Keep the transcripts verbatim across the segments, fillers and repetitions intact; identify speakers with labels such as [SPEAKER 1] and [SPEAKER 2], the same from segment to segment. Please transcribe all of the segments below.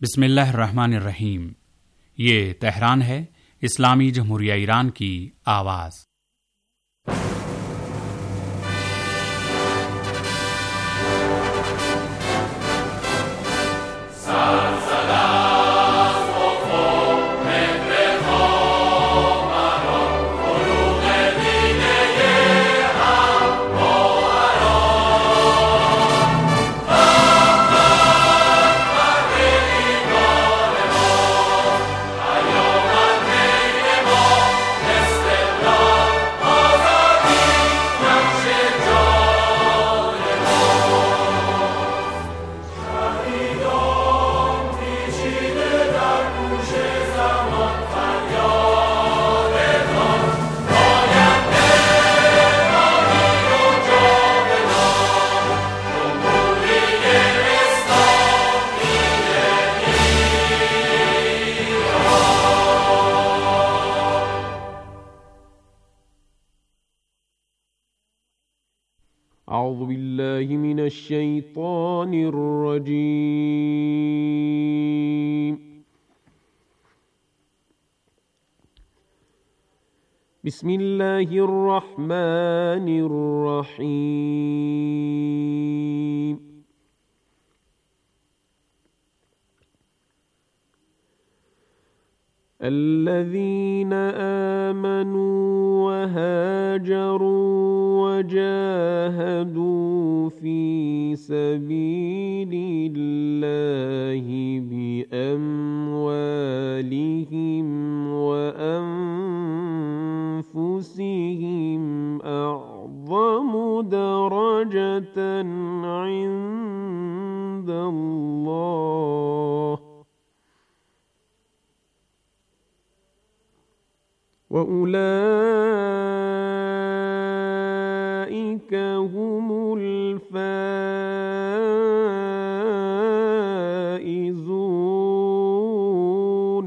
[SPEAKER 1] बिस्मिल्लाहिर्रहमानिर्रहीम। ये तेहरान है, इस्लामी जमहूरिया ईरान की आवाज़।
[SPEAKER 2] أعوذ بالله من الشيطان الرجيم. بسم الله الرحمن الرحيم. الذين آمنوا وهاجروا وجاهدوا في سبيل الله بأموالهم وأنفسهم أعظم درجة عند الله وأولئك هم الفائزون.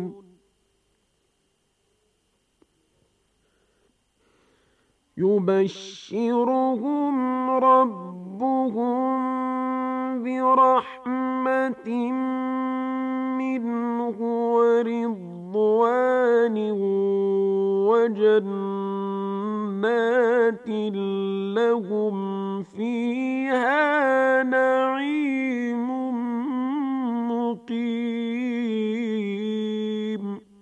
[SPEAKER 2] يبشرهم ربهم برحمة منه ورضوان وجنات لهم فيها نعيم مقيم.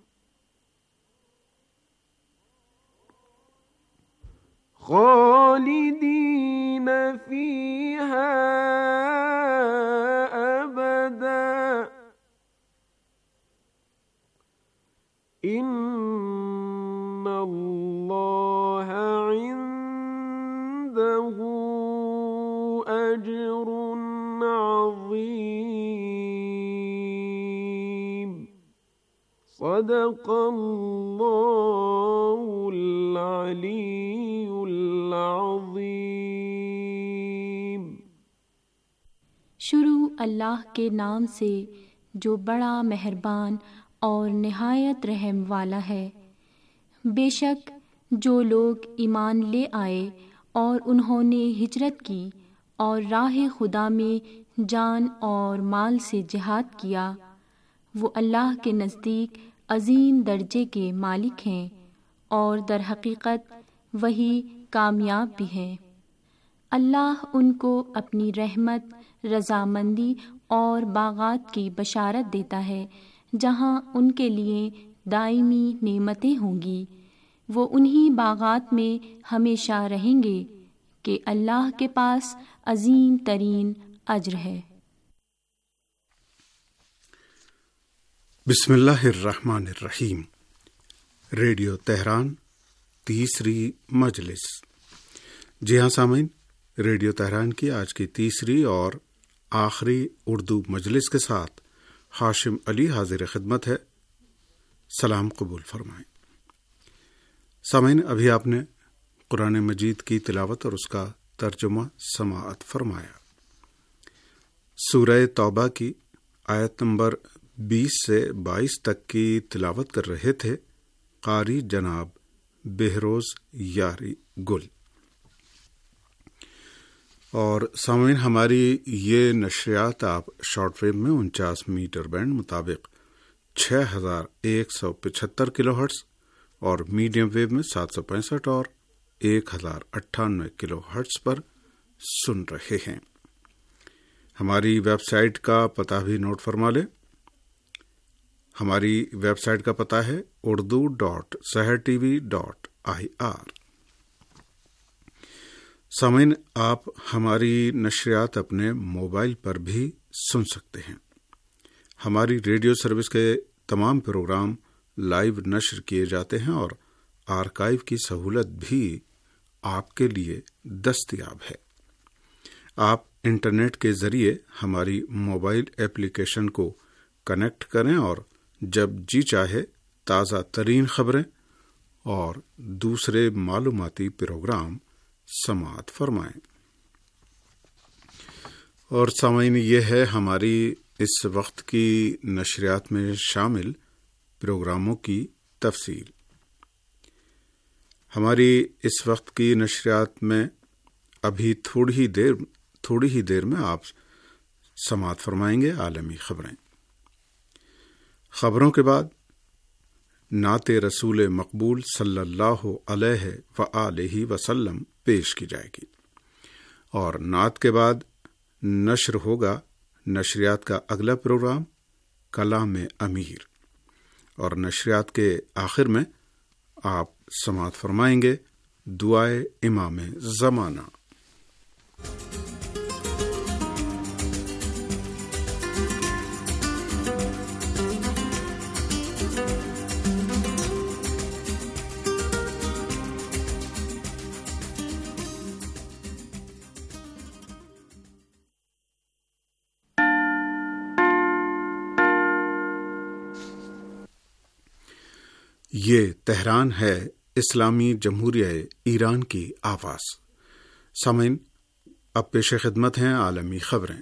[SPEAKER 2] خالدين فيها أبدا. إن الله عنده أجر عظيم. صدق الله العلي العظيم.
[SPEAKER 3] शुरू अल्लाह के नाम से जो बड़ा मेहरबान और निहायत रहम वाला है। बेशक जो लोग ईमान ले आए और उन्होंने हिजरत की और राह खुदा में जान और माल से जिहाद किया, वो अल्लाह के नज़दीक अजीम दर्जे के मालिक हैं और दर हकीकत वही कामयाब भी हैं। अल्लाह उनको अपनी रहमत, रज़ामंदी और बागात की बशारत देता है जहाँ उनके लिए दायमी नेमतें होंगी। वो उन्हीं बागात में हमेशा रहेंगे कि अल्लाह के पास अजीम तरीन अज्र है।
[SPEAKER 4] बिस्मिल्लाहिर्रहमानिर्रहीम। रेडियो तेहरान तीसरी मजलिस। जी हाँ सामीन, रेडियो तेहरान की आज की तीसरी और आखिरी उर्दू मजलिस के साथ हाशिम अली हाजिर खिदमत है। सलाम कबूल फरमाएं। सामीन, अभी आपने कुरान मजीद की तिलावत और उसका तर्जुमा समाअत फरमाया। सूरह तौबा की आयत नंबर बीस से बाईस तक की तिलावत कर रहे थे कारी जनाब बेहरोज यारी गुल। اور سامعین، ہماری یہ نشریات آپ شارٹ ویو میں انچاس میٹر بینڈ مطابق چھ ہزار ایک سو پچہتر کلو ہرٹز اور میڈیم ویو میں سات سو پینسٹھ اور ایک ہزار اٹھانوے کلو ہرٹز پر سن رہے ہیں۔ ہماری ویب سائٹ کا پتہ بھی نوٹ فرما لیں۔ ہماری ویب سائٹ کا پتہ ہے Urdu dot Sahar T V dot I R. سامعین، آپ ہماری نشریات اپنے موبائل پر بھی سن سکتے ہیں۔ ہماری ریڈیو سروس کے تمام پروگرام لائیو نشر کیے جاتے ہیں اور آرکائیو کی سہولت بھی آپ کے لیے دستیاب ہے۔ آپ انٹرنیٹ کے ذریعے ہماری موبائل ایپلیکیشن کو کنیکٹ کریں اور جب جی چاہے تازہ ترین خبریں اور دوسرے معلوماتی پروگرام سماعت فرمائیں۔ اور سامعین، یہ ہے ہماری اس وقت کی نشریات میں شامل پروگراموں کی تفصیل۔ ہماری اس وقت کی نشریات میں ابھی تھوڑی ہی دیر تھوڑی ہی دیر میں آپ سماعت فرمائیں گے عالمی خبریں۔ خبروں کے بعد نعت رسول مقبول صلی اللہ علیہ وآلہ وسلم پیش کی جائے گی، اور نعت کے بعد نشر ہوگا نشریات کا اگلا پروگرام کلام امیر، اور نشریات کے آخر میں آپ سماعت فرمائیں گے دعائے امام زمانہ۔ یہ تہران ہے، اسلامی جمہوریہ ایران کی آواز۔ سامعین، اب پیش خدمت ہیں عالمی خبریں۔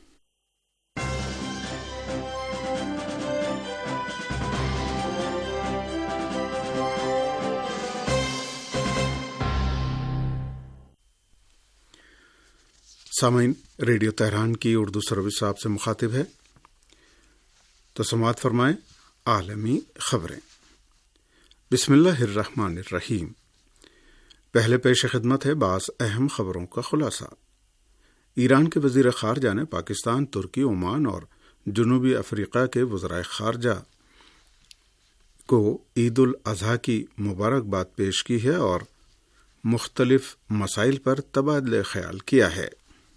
[SPEAKER 4] سامعین، ریڈیو تہران کی اردو سروس آپ سے مخاطب ہے، تو سماعت فرمائیں عالمی خبریں۔ بسم اللہ الرحمن الرحیم۔ پہلے پیش خدمت ہے بعض اہم خبروں کا خلاصہ۔ ایران کے وزیر خارجہ نے پاکستان، ترکی، عمان اور جنوبی افریقہ کے وزرائے خارجہ کو عید الاضحیٰ کی مبارکباد پیش کی ہے اور مختلف مسائل پر تبادلہ خیال کیا ہے۔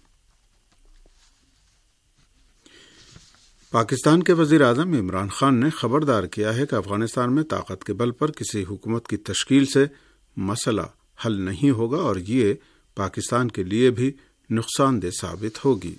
[SPEAKER 4] پاکستان کے وزیر اعظم عمران خان نے خبردار کیا ہے کہ افغانستان میں طاقت کے بل پر کسی حکومت کی تشکیل سے مسئلہ حل نہیں ہوگا اور یہ پاکستان کے لیے بھی نقصان دہ ثابت ہوگی۔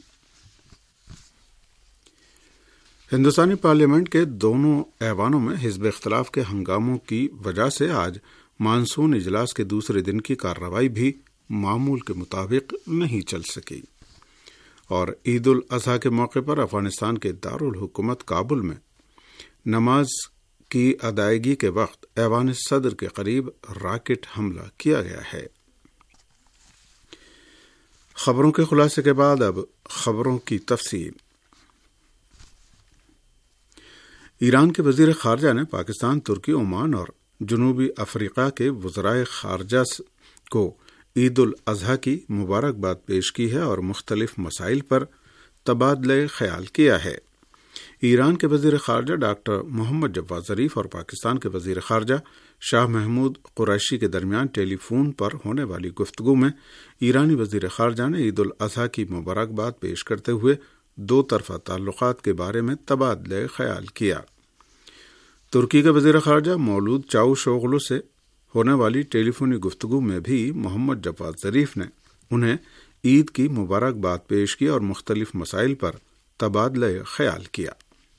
[SPEAKER 4] ہندوستانی پارلیمنٹ کے دونوں ایوانوں میں حزب اختلاف کے ہنگاموں کی وجہ سے آج مانسون اجلاس کے دوسرے دن کی کارروائی بھی معمول کے مطابق نہیں چل سکی، اور عید الاضحیٰ کے موقع پر افغانستان کے دارالحکومت کابل میں نماز کی ادائیگی کے وقت ایوان صدر کے قریب راکٹ حملہ کیا گیا ہے۔ خبروں کے خلاصے کے بعد اب خبروں کی تفصیل۔ ایران کے وزیر خارجہ نے پاکستان، ترکی، عمان اور جنوبی افریقہ کے وزرائے خارجہ کو عید الاضحیٰ کی مبارکباد پیش کی ہے اور مختلف مسائل پر تبادلہ خیال کیا ہے۔ ایران کے وزیر خارجہ ڈاکٹر محمد جواد ظریف اور پاکستان کے وزیر خارجہ شاہ محمود قریشی کے درمیان ٹیلی فون پر ہونے والی گفتگو میں ایرانی وزیر خارجہ نے عید الاضحیٰ کی مبارکباد پیش کرتے ہوئے دو طرفہ تعلقات کے بارے میں تبادلہ خیال کیا۔ ترکی کے وزیر خارجہ مولود چاوش اوغلو سے ہونے والی ٹیلی فونی گفتگو میں بھی محمد جواد ظریف نے انہیں عید کی مبارکباد پیش کی اور مختلف مسائل پر تبادلہ خیال کیا۔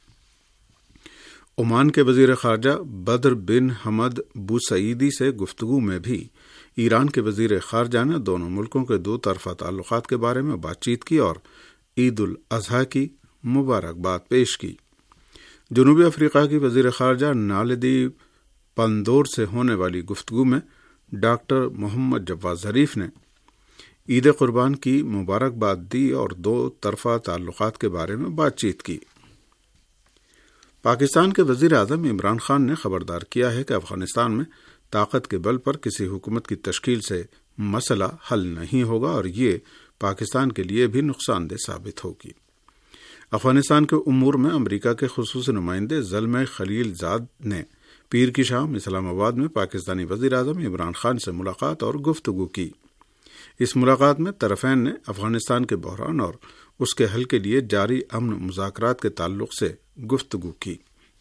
[SPEAKER 4] عمان کے وزیر خارجہ بدر بن حمد بوسعیدی سے گفتگو میں بھی ایران کے وزیر خارجہ نے دونوں ملکوں کے دو طرفہ تعلقات کے بارے میں بات چیت کی اور عید الاضحیٰ کی مبارکباد پیش کی۔ جنوبی افریقہ کی وزیر خارجہ نالدی پندور سے ہونے والی گفتگو میں ڈاکٹر محمد جواد ظریف نے عید قربان کی مبارکباد دی اور دو طرفہ تعلقات کے بارے میں بات چیت کی۔ پاکستان کے وزیر اعظم عمران خان نے خبردار کیا ہے کہ افغانستان میں طاقت کے بل پر کسی حکومت کی تشکیل سے مسئلہ حل نہیں ہوگا اور یہ پاکستان کے لیے بھی نقصان دہ ثابت ہوگی۔ افغانستان کے امور میں امریکہ کے خصوصی نمائندے زلمے خلیل زاد نے پیر کی شام اسلام آباد میں پاکستانی وزیر اعظم عمران خان سے ملاقات اور گفتگو کی۔ اس ملاقات میں طرفین نے افغانستان کے بحران اور اس کے حل کے لیے جاری امن مذاکرات کے تعلق سے گفتگو کی۔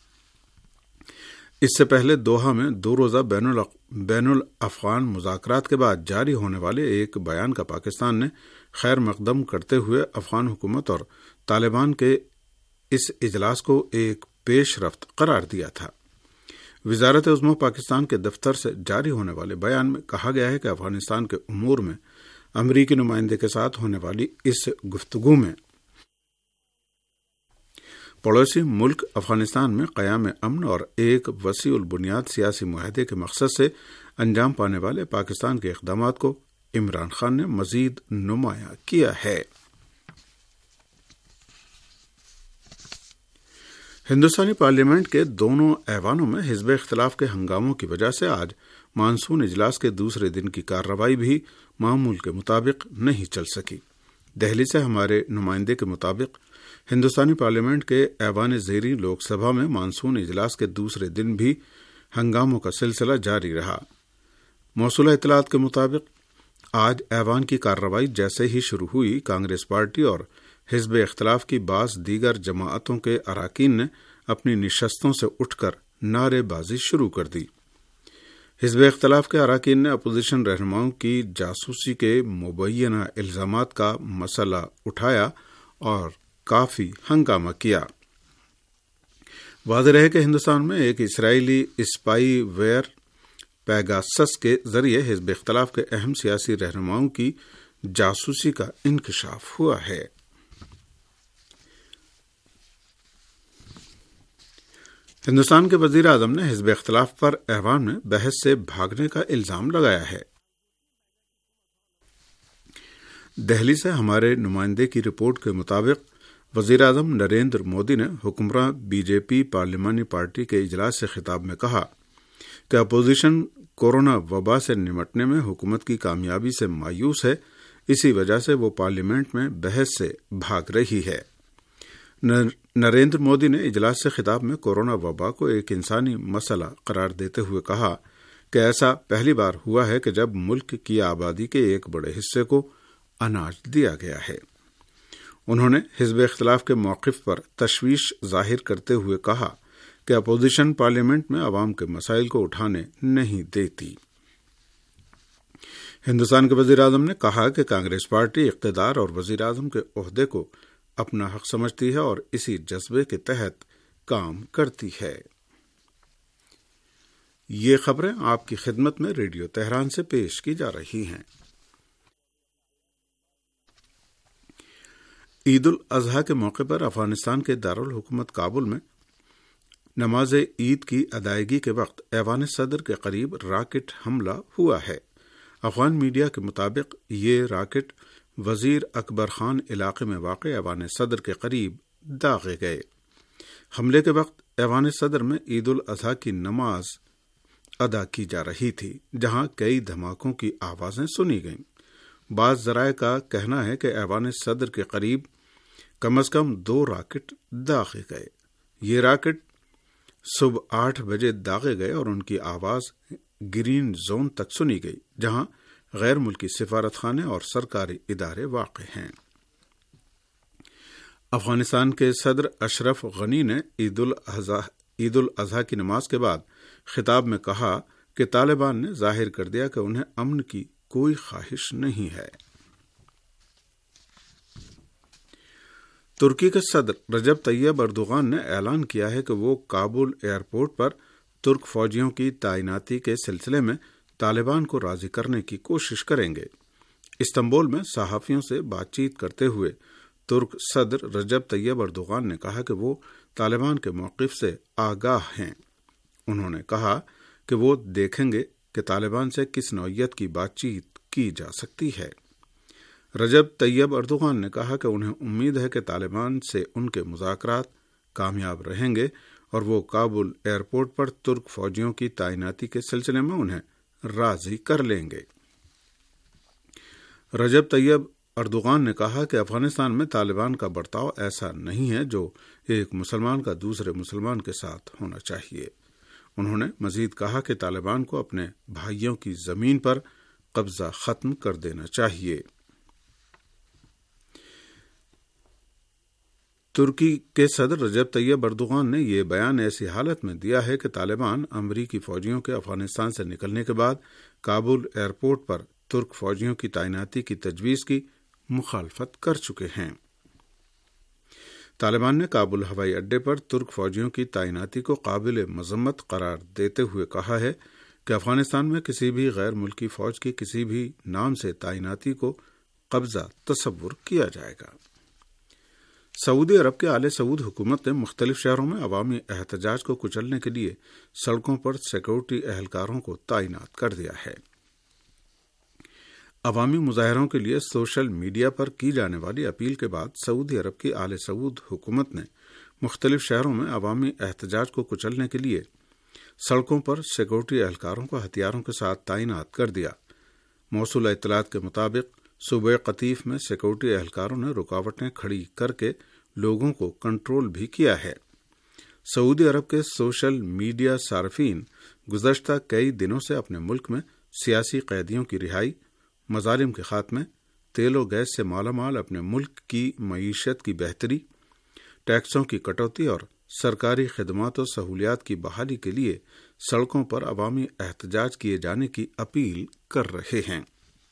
[SPEAKER 4] اس سے پہلے دوحہ میں دو روزہ بین الاق... بین الافغان مذاکرات کے بعد جاری ہونے والے ایک بیان کا پاکستان نے خیر مقدم کرتے ہوئے افغان حکومت اور طالبان کے اس اجلاس کو ایک پیش رفت قرار دیا تھا۔ وزارت عظمیٰ پاکستان کے دفتر سے جاری ہونے والے بیان میں کہا گیا ہے کہ افغانستان کے امور میں امریکی نمائندے کے ساتھ ہونے والی اس گفتگو میں پڑوسی ملک افغانستان میں قیام امن اور ایک وسیع البنیاد سیاسی معاہدے کے مقصد سے انجام پانے والے پاکستان کے اقدامات کو عمران خان نے مزید نمایاں کیا ہے۔ ہندوستانی پارلیمنٹ کے دونوں ایوانوں میں حزب اختلاف کے ہنگاموں کی وجہ سے آج مانسون اجلاس کے دوسرے دن کی کارروائی بھی معمول کے مطابق نہیں چل سکی۔ دہلی سے ہمارے نمائندے کے مطابق ہندوستانی پارلیمنٹ کے ایوان زیریں لوک سبھا میں مانسون اجلاس کے دوسرے دن بھی ہنگاموں کا سلسلہ جاری رہا۔ موصولہ اطلاعات کے مطابق آج ایوان کی کارروائی جیسے ہی شروع ہوئی، کانگریس پارٹی اور حزب اختلاف کی بعض دیگر جماعتوں کے اراکین نے اپنی نشستوں سے اٹھ کر نعرے بازی شروع کر دی۔ حزب اختلاف کے اراکین نے اپوزیشن رہنماؤں کی جاسوسی کے مبینہ الزامات کا مسئلہ اٹھایا اور کافی ہنگامہ کیا۔ واضح رہے کہ ہندوستان میں ایک اسرائیلی اسپائی ویئر پیگاسس کے ذریعے حزب اختلاف کے اہم سیاسی رہنماؤں کی جاسوسی کا انکشاف ہوا ہے۔ ہندوستان کے وزیر اعظم نے حزب اختلاف پر ایوان میں بحث سے بھاگنے کا الزام لگایا ہے۔ دہلی سے ہمارے نمائندے کی رپورٹ کے مطابق وزیر اعظم نریندر مودی نے حکمراں بی جے پی پارلیمانی پارٹی کے اجلاس سے خطاب میں کہا کہ اپوزیشن کورونا وبا سے نمٹنے میں حکومت کی کامیابی سے مایوس ہے، اسی وجہ سے وہ پارلیمنٹ میں بحث سے بھاگ رہی ہے۔ نریندر مودی نے اجلاس سے خطاب میں کورونا وبا کو ایک انسانی مسئلہ قرار دیتے ہوئے کہا کہ ایسا پہلی بار ہوا ہے کہ جب ملک کی آبادی کے ایک بڑے حصے کو اناج دیا گیا ہے۔ انہوں نے حزب اختلاف کے موقف پر تشویش ظاہر کرتے ہوئے کہا کہ اپوزیشن پارلیمنٹ میں عوام کے مسائل کو اٹھانے نہیں دیتی۔ ہندوستان کے وزیر اعظم نے کہا کہ کانگریس پارٹی اقتدار اور وزیر اعظم کے عہدے کو اپنا حق سمجھتی ہے اور اسی جذبے کے تحت کام کرتی ہے۔ یہ خبریں آپ کی خدمت میں ریڈیو تہران سے پیش کی جا رہی ہیں۔ عید الاضحیٰ کے موقع پر افغانستان کے دارالحکومت کابل میں نماز عید کی ادائیگی کے وقت ایوان صدر کے قریب راکٹ حملہ ہوا ہے۔ افغان میڈیا کے مطابق یہ راکٹ وزیر اکبر خان علاقے میں واقع ایوان صدر کے قریب داغے گئے۔ حملے کے وقت ایوان صدر میں عید الاضحیٰ کی نماز ادا کی جا رہی تھی، جہاں کئی دھماکوں کی آوازیں سنی گئیں۔ بعض ذرائع کا کہنا ہے کہ ایوان صدر کے قریب کم از کم دو راکٹ داغے گئے۔ یہ راکٹ صبح آٹھ بجے داغے گئے اور ان کی آواز گرین زون تک سنی گئی، جہاں غیر ملکی سفارت خانے اور سرکاری ادارے واقع ہیں۔ افغانستان کے صدر اشرف غنی نے عید الاضحیٰ عید الاضحیٰ کی نماز کے بعد خطاب میں کہا کہ طالبان نے ظاہر کر دیا کہ انہیں امن کی کوئی خواہش نہیں ہے۔ ترکی کے صدر رجب طیب اردوغان نے اعلان کیا ہے کہ وہ کابل ایئرپورٹ پر ترک فوجیوں کی تعیناتی کے سلسلے میں طالبان کو راضی کرنے کی کوشش کریں گے۔ استنبول میں صحافیوں سے بات چیت کرتے ہوئے ترک صدر رجب طیب اردوغان نے کہا کہ وہ طالبان کے موقف سے آگاہ ہیں۔ انہوں نے کہا کہ وہ دیکھیں گے کہ طالبان سے کس نوعیت کی بات چیت کی جا سکتی ہے۔ رجب طیب اردوغان نے کہا کہ انہیں امید ہے کہ طالبان سے ان کے مذاکرات کامیاب رہیں گے اور وہ کابل ایئرپورٹ پر ترک فوجیوں کی تعیناتی کے سلسلے میں انہیں راضی کر لیں گے۔ رجب طیب اردوغان نے کہا کہ افغانستان میں طالبان کا برتاؤ ایسا نہیں ہے جو ایک مسلمان کا دوسرے مسلمان کے ساتھ ہونا چاہیے۔ انہوں نے مزید کہا کہ طالبان کو اپنے بھائیوں کی زمین پر قبضہ ختم کر دینا چاہیے۔ ترکی کے صدر رجب طیب اردوغان نے یہ بیان ایسی حالت میں دیا ہے کہ طالبان امریکی فوجیوں کے افغانستان سے نکلنے کے بعد کابل ایئرپورٹ پر ترک فوجیوں کی تعیناتی کی تجویز کی مخالفت کر چکے ہیں۔ طالبان نے کابل ہوائی اڈے پر ترک فوجیوں کی تعیناتی کو قابل مذمت قرار دیتے ہوئے کہا ہے کہ افغانستان میں کسی بھی غیر ملکی فوج کی کسی بھی نام سے تعیناتی کو قبضہ تصور کیا جائے گا۔ سعودی عرب کے آل سعود حکومت نے مختلف شہروں میں عوامی احتجاج کو کچلنے کے لیے سڑکوں پر سیکورٹی اہلکاروں کو تعینات کر دیا ہے۔ عوامی مظاہروں کے لیے سوشل میڈیا پر کی جانے والی اپیل کے بعد سعودی عرب کی آل سعود حکومت نے مختلف شہروں میں عوامی احتجاج کو کچلنے کے لیے سڑکوں پر سیکورٹی اہلکاروں کو ہتھیاروں کے ساتھ تعینات کر دیا۔ موصولہ اطلاعات کے مطابق صوبہ قطیف میں سیکورٹی اہلکاروں نے رکاوٹیں کھڑی کر کے لوگوں کو کنٹرول بھی کیا ہے۔ سعودی عرب کے سوشل میڈیا صارفین گزشتہ کئی دنوں سے اپنے ملک میں سیاسی قیدیوں کی رہائی، مظالم کے خاتمے، تیل و گیس سے مالا مال اپنے ملک کی معیشت کی بہتری، ٹیکسوں کی کٹوتی اور سرکاری خدمات و سہولیات کی بحالی کے لیے سڑکوں پر عوامی احتجاج کیے جانے کی اپیل کر رہے ہیں۔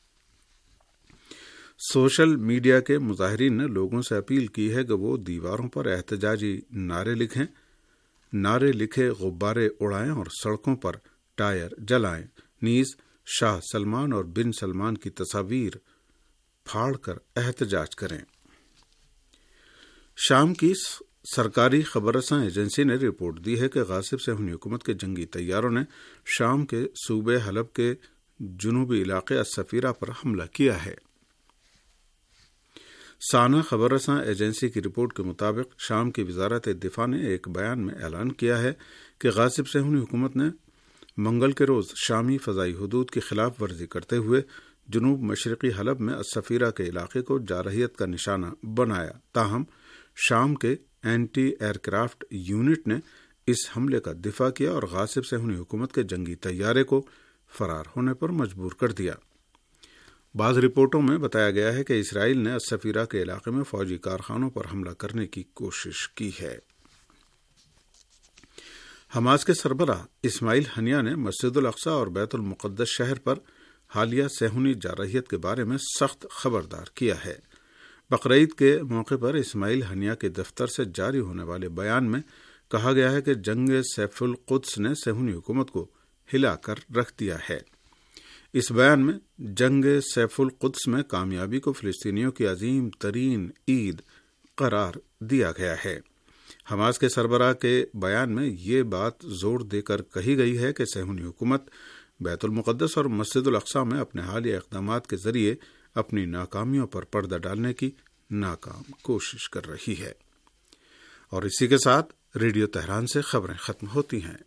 [SPEAKER 4] سوشل میڈیا کے مظاہرین نے لوگوں سے اپیل کی ہے کہ وہ دیواروں پر احتجاجی نعرے لکھیں، نعرے لکھے غبارے اڑائیں اور سڑکوں پر ٹائر جلائیں، نیز شاہ سلمان اور بن سلمان کی تصاویر پھاڑ کر احتجاج کریں۔ شام کی سرکاری خبر رساں ایجنسی نے رپورٹ دی ہے کہ غاصب صہیونی حکومت کے جنگی طیاروں نے شام کے صوبے حلب کے جنوبی علاقے السفیرہ پر حملہ کیا ہے۔ سانا خبر رساں ایجنسی کی رپورٹ کے مطابق شام کی وزارت دفاع نے ایک بیان میں اعلان کیا ہے کہ غاصب صہیونی حکومت نے منگل کے روز شامی فضائی حدود کی خلاف ورزی کرتے ہوئے جنوب مشرقی حلب میں السفیرہ کے علاقے کو جارحیت کا نشانہ بنایا۔ تاہم شام کے اینٹی ایئر کرافٹ یونٹ نے اس حملے کا دفاع کیا اور غاصب صہیونی حکومت کے جنگی طیارے کو فرار ہونے پر مجبور کر دیا۔ بعض رپورٹوں میں بتایا گیا ہے کہ اسرائیل نے السفیرہ کے علاقے میں فوجی کارخانوں پر حملہ کرنے کی کوشش کی ہے۔ حماس کے سربراہ اسماعیل ہنیہ نے مسجد الاقصی اور بیت المقدس شہر پر حالیہ صہیونی جارحیت کے بارے میں سخت خبردار کیا ہے۔ بقرعید کے موقع پر اسماعیل ہنیہ کے دفتر سے جاری ہونے والے بیان میں کہا گیا ہے کہ جنگ سیف القدس نے صہیونی حکومت کو ہلا کر رکھ دیا ہے۔ اس بیان میں جنگ سیف القدس میں کامیابی کو فلسطینیوں کی عظیم ترین عید قرار دیا گیا ہے۔ حماس کے سربراہ کے بیان میں یہ بات زور دے کر کہی گئی ہے کہ صہیونی حکومت بیت المقدس اور مسجد الاقصی میں اپنے حالیہ اقدامات کے ذریعے اپنی ناکامیوں پر پردہ ڈالنے کی ناکام کوشش کر رہی ہے۔ اور اسی کے ساتھ ریڈیو تہران سے خبریں ختم ہوتی ہیں۔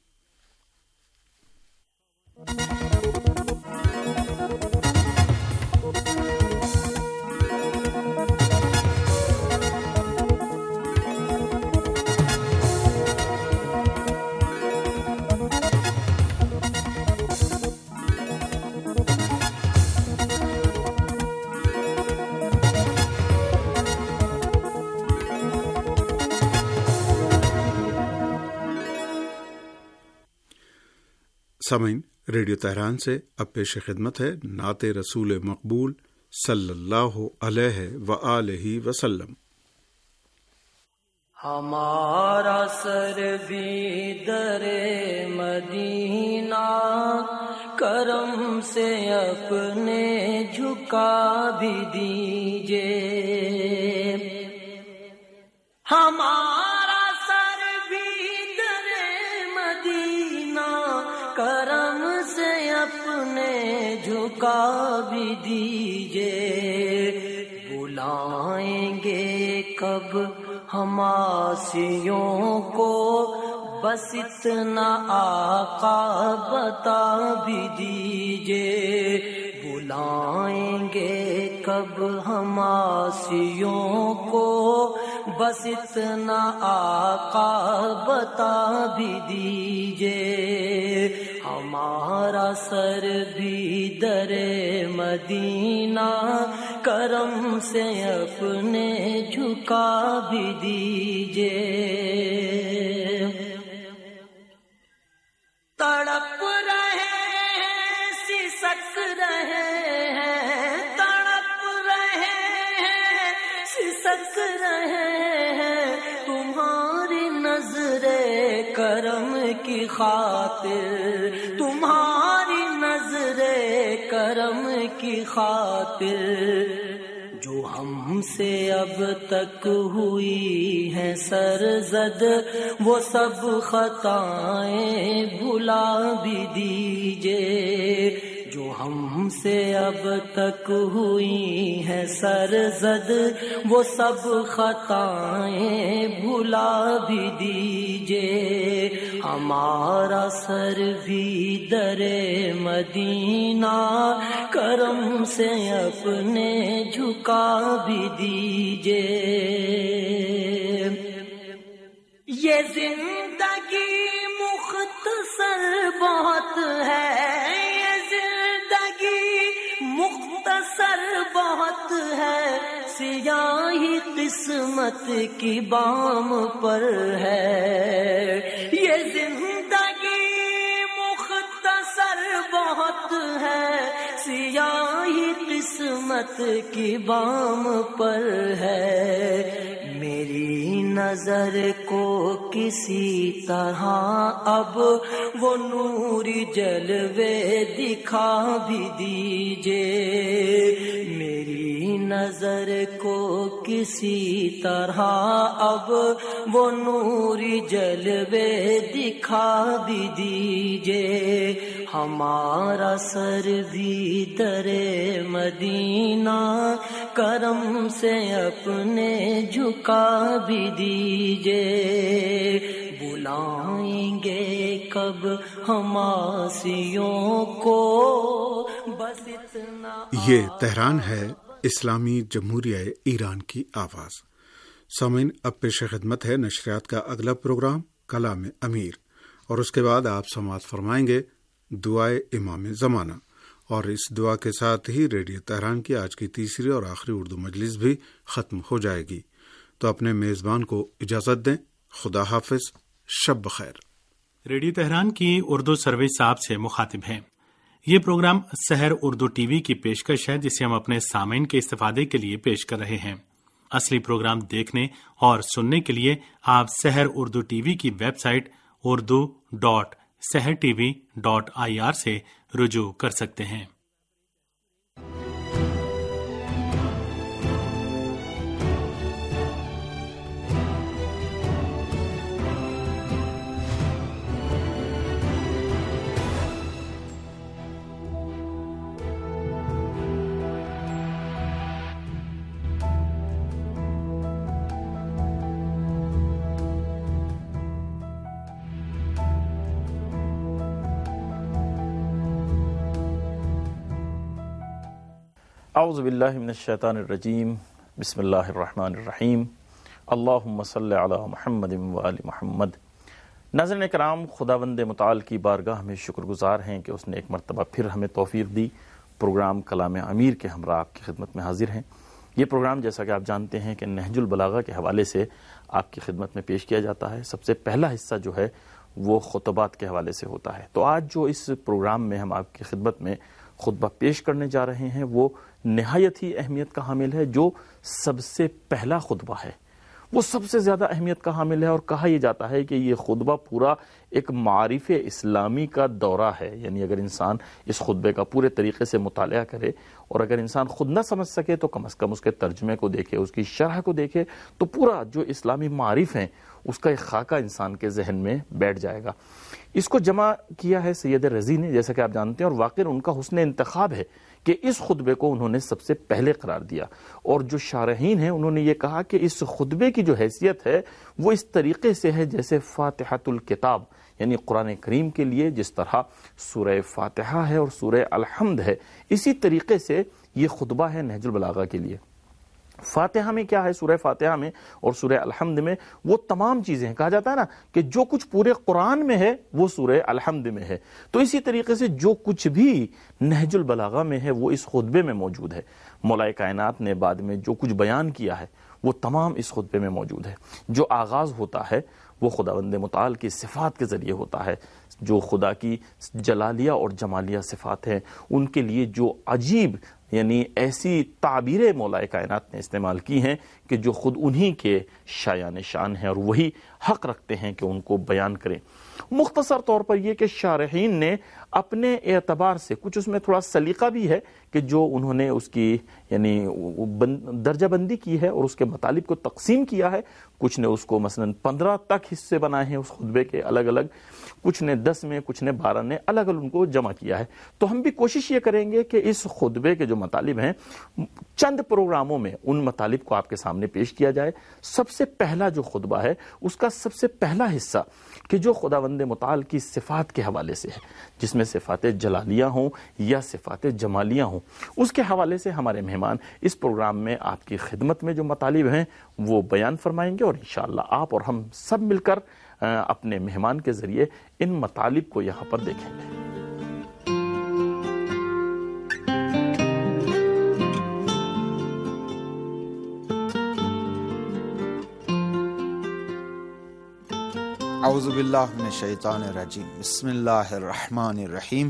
[SPEAKER 4] سامعین، ریڈیو تہران سے اب پیش خدمت ہے نعت رسول مقبول صلی اللہ علیہ وآلہ وسلم۔
[SPEAKER 5] ہمارا سر بھی در مدینہ کرم سے اپنے جھکا بھی دیجئے، ہمارا سر بھی در مدینہ کرم سے اپنے جھکا بھی دیجئے، بلائیں گے کب ہم عاصیوں کو، بس اتنا آقا بتا بھی دیجئے، بلائیں گے کب ہم عاصیوں کو، بس اتنا آقا بتا بھی دیجئے، ہمارا سر بھی در مدینہ کرم سے اپنے جھکا بھی دیجئے، تڑپ رہے ہیں سسک رہے ہیں، تڑپ رہے ہیں سسک رہے ہیں، تمہاری نظر کرم کی خاطر، تمہاری نظر کرم کی خاطر، جو ہم سے اب تک ہوئی ہیں سرزد، وہ سب خطائیں بھلا بھی دیجئے، جو ہم سے اب تک ہوئی ہیں سرزد، وہ سب خطائیں بھلا بھی دیجئے، ہمارا سر بھی در مدینہ کرم سے اپنے جھکا بھی دیجئے، یہ زندگی مختصر بہت ہے، مختصر بہت ہے، سیاہی قسمت کی بام پر ہے، یہ زندگی مختصر بہت ہے، سیاہی قسمت کی بام پر ہے، میری نظر کو کسی طرح اب وہ نوری جلوے دکھا بھی دیجئے، میری نظر کو کسی طرح اب وہ نوری جلوے دکھا بھی دیجئے، ہمارا سر بھی در مدینہ کرم سے اپنے جھکا بھی دیجئے، بلائیں گے کب ہم عاصیوں کو، بس اتنا۔
[SPEAKER 4] یہ تہران ہے، اسلامی جمہوریہ ایران کی آواز۔ سامعین، اب پیش خدمت ہے نشریات کا اگلا پروگرام کلام امیر، اور اس کے بعد آپ سماعت فرمائیں گے دعائے امام زمانہ، اور اس دعا کے ساتھ ہی ریڈیو تہران کی آج کی تیسری اور آخری اردو مجلس بھی ختم ہو جائے گی۔ تو اپنے میزبان کو اجازت دیں، خدا حافظ، شب بخیر۔
[SPEAKER 6] ریڈیو تہران کی اردو سروس آپ سے مخاطب ہیں۔ یہ پروگرام سحر اردو ٹی وی کی پیشکش ہے، جسے ہم اپنے سامعین کے استفادے کے لیے پیش کر رہے ہیں۔ اصلی پروگرام دیکھنے اور سننے کے لیے آپ سحر اردو ٹی وی کی web site Urdu dot Sahar T V dot I R سے رجوع کر سکتے ہیں۔
[SPEAKER 7] اعوذ باللہ من الشیطان الرجیم، بسم اللہ الرحمن الرحیم، اللہم صلی علی محمد و آل محمد۔ ناظرین کرام، خداوند متعال کی بارگاہ میں شکر گزار ہیں کہ اس نے ایک مرتبہ پھر ہمیں توفیق دی، پروگرام کلام امیر کے ہمراہ آپ کی خدمت میں حاضر ہیں۔ یہ پروگرام جیسا کہ آپ جانتے ہیں کہ نہج البلاغہ کے حوالے سے آپ کی خدمت میں پیش کیا جاتا ہے۔ سب سے پہلا حصہ جو ہے وہ خطبات کے حوالے سے ہوتا ہے۔ تو آج جو اس پروگرام میں ہم آپ کی خدمت میں خطبہ پیش کرنے جا رہے ہیں وہ نہایت ہی اہمیت کا حامل ہے۔ جو سب سے پہلا خطبہ ہے وہ سب سے زیادہ اہمیت کا حامل ہے، اور کہا یہ جاتا ہے کہ یہ خطبہ پورا ایک معارف اسلامی کا دورہ ہے۔ یعنی اگر انسان اس خطبے کا پورے طریقے سے مطالعہ کرے، اور اگر انسان خود نہ سمجھ سکے تو کم از کم اس کے ترجمے کو دیکھے، اس کی شرح کو دیکھے، تو پورا جو اسلامی معارف ہیں اس کا ایک خاکہ انسان کے ذہن میں بیٹھ جائے گا۔ اس کو جمع کیا ہے سید رضی نے، جیسا کہ آپ جانتے ہیں، اور واقعی ان کا حسن انتخاب ہے کہ اس خطبے کو انہوں نے سب سے پہلے قرار دیا، اور جو شارحین ہیں انہوں نے یہ کہا کہ اس خطبے کی جو حیثیت ہے وہ اس طریقے سے ہے جیسے فاتحۃ الکتاب، یعنی قرآن کریم کے لیے جس طرح سورہ فاتحہ ہے اور سورہ الحمد ہے، اسی طریقے سے یہ خطبہ ہے نہج البلاغہ کے لیے۔ فاتحہ میں کیا ہے؟ سورہ فاتحہ میں اور سورہ الحمد میں وہ تمام چیزیں ہیں، کہا جاتا ہے نا کہ جو کچھ پورے قرآن میں ہے وہ سورہ الحمد میں ہے، تو اسی طریقے سے جو کچھ بھی نہج البلاغہ میں ہے وہ اس خطبے میں موجود ہے۔ مولا کائنات نے بعد میں جو کچھ بیان کیا ہے وہ تمام اس خطبے میں موجود ہے۔ جو آغاز ہوتا ہے وہ خداوند متعال کی صفات کے ذریعے ہوتا ہے، جو خدا کی جلالیہ اور جمالیہ صفات ہیں ان کے لیے جو عجیب یعنی ایسی تعبیریں مولا کائنات نے استعمال کی ہیں کہ جو خود انہی کے شایان شان ہیں اور وہی حق رکھتے ہیں کہ ان کو بیان کریں۔ مختصر طور پر یہ کہ شارحین نے اپنے اعتبار سے کچھ اس میں تھوڑا سلیقہ بھی ہے کہ جو انہوں نے اس کی یعنی درجہ بندی کی ہے اور اس کے مطالب کو تقسیم کیا ہے۔ کچھ نے اس کو مثلا پندرہ تک حصے بنائے ہیں اس خطبے کے الگ الگ، کچھ نے دس میں، کچھ نے بارہ نے، الگ الگ ان کو جمع کیا ہے۔ تو ہم بھی کوشش یہ کریں گے کہ اس خطبے کے جو مطالب ہیں چند پروگراموں میں ان مطالب کو آپ کے سامنے پیش کیا جائے۔ سب سے پہلا جو خطبہ ہے اس کا سب سے پہلا حصہ کہ جو خداوند متعال کی صفات کے حوالے سے ہے، جس میں صفات جلالیہ ہوں یا صفات جمالیہ ہوں، اس کے حوالے سے ہمارے مہمان اس پروگرام میں آپ کی خدمت میں جو مطالب ہیں وہ بیان فرمائیں گے، اور انشاءاللہ آپ اور ہم سب مل کر اپنے مہمان کے ذریعے ان مطالب کو یہاں پر دیکھیں گے۔
[SPEAKER 8] اعوذ باللہ من الشیطان الرجیم، بسم اللہ الرحمن الرحیم،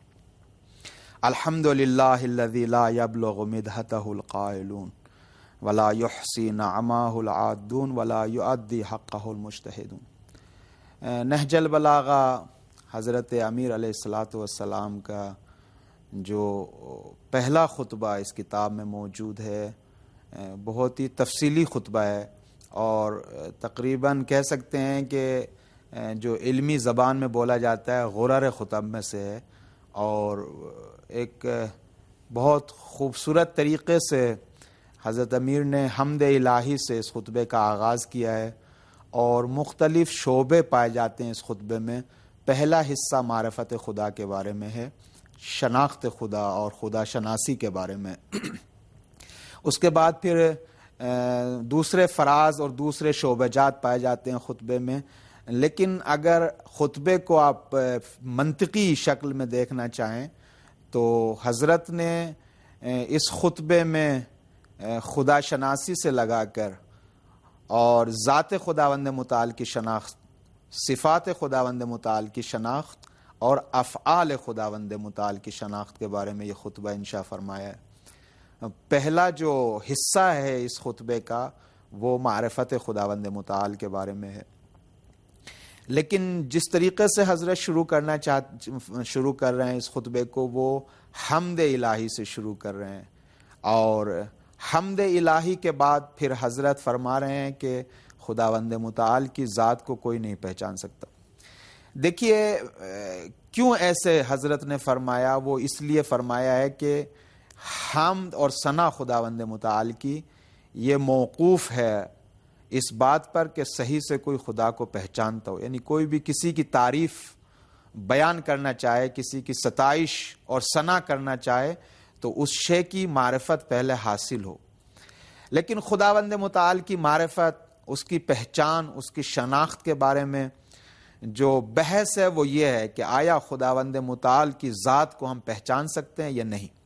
[SPEAKER 8] الحمد للہ الذی لا یبلغ مدحتہ القائلون ولا یحصی نعماہ العادون ولا یؤدی حقہ المجتہدون۔ نہج البلاغہ حضرت امیر علیہ الصلاۃ والسلام کا جو پہلا خطبہ اس کتاب میں موجود ہے، بہت ہی تفصیلی خطبہ ہے، اور تقریباً کہہ سکتے ہیں کہ جو علمی زبان میں بولا جاتا ہے غرر خطب میں سے ہے، اور ایک بہت خوبصورت طریقے سے حضرت امیر نے حمد الہی سے اس خطبے کا آغاز کیا ہے، اور مختلف شعبے پائے جاتے ہیں اس خطبے میں۔ پہلا حصہ معرفت خدا کے بارے میں ہے، شناخت خدا اور خدا شناسی کے بارے میں۔ اس کے بعد پھر دوسرے فراز اور دوسرے شعبہ جات پائے جاتے ہیں خطبے میں، لیکن اگر خطبے کو آپ منطقی شکل میں دیکھنا چاہیں تو حضرت نے اس خطبے میں خدا شناسی سے لگا کر اور ذات خداوند متعال کی شناخت، صفات خداوند متعال کی شناخت اور افعال خداوند متعال کی شناخت کے بارے میں یہ خطبہ انشاء فرمایا ہے۔ پہلا جو حصہ ہے اس خطبے کا وہ معرفت خداوند متعال کے بارے میں ہے، لیکن جس طریقے سے حضرت شروع کرنا چاہ شروع کر رہے ہیں اس خطبے کو، وہ حمد الہی سے شروع کر رہے ہیں، اور حمد الہی کے بعد پھر حضرت فرما رہے ہیں کہ خداوند متعال کی ذات کو کوئی نہیں پہچان سکتا۔ دیکھیے کیوں ایسے حضرت نے فرمایا، وہ اس لیے فرمایا ہے کہ حمد اور ثنا خداوند متعال کی یہ موقوف ہے اس بات پر کہ صحیح سے کوئی خدا کو پہچانتا ہو، یعنی کوئی بھی کسی کی تعریف بیان کرنا چاہے، کسی کی ستائش اور ثنا کرنا چاہے تو اس شے کی معرفت پہلے حاصل ہو۔ لیکن خداوند متعال کی معرفت، اس کی پہچان، اس کی شناخت کے بارے میں جو بحث ہے وہ یہ ہے کہ آیا خداوند متعال کی ذات کو ہم پہچان سکتے ہیں یا نہیں۔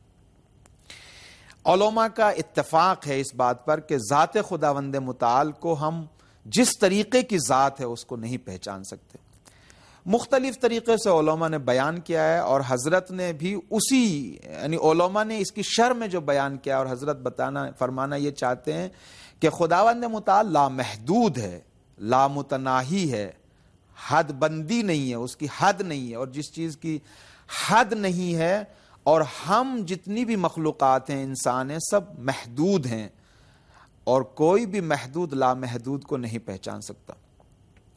[SPEAKER 8] علماء کا اتفاق ہے اس بات پر کہ ذات خداوند متعال کو ہم جس طریقے کی ذات ہے اس کو نہیں پہچان سکتے۔ مختلف طریقے سے علماء نے بیان کیا ہے، اور حضرت نے بھی اسی یعنی علماء نے اس کی شرح میں جو بیان کیا، اور حضرت بتانا فرمانا یہ چاہتے ہیں کہ خداوند متعال لامحدود ہے، لامتناہی ہے، حد بندی نہیں ہے، اس کی حد نہیں ہے، اور جس چیز کی حد نہیں ہے، اور ہم جتنی بھی مخلوقات ہیں، انسان ہیں، سب محدود ہیں، اور کوئی بھی محدود لامحدود کو نہیں پہچان سکتا۔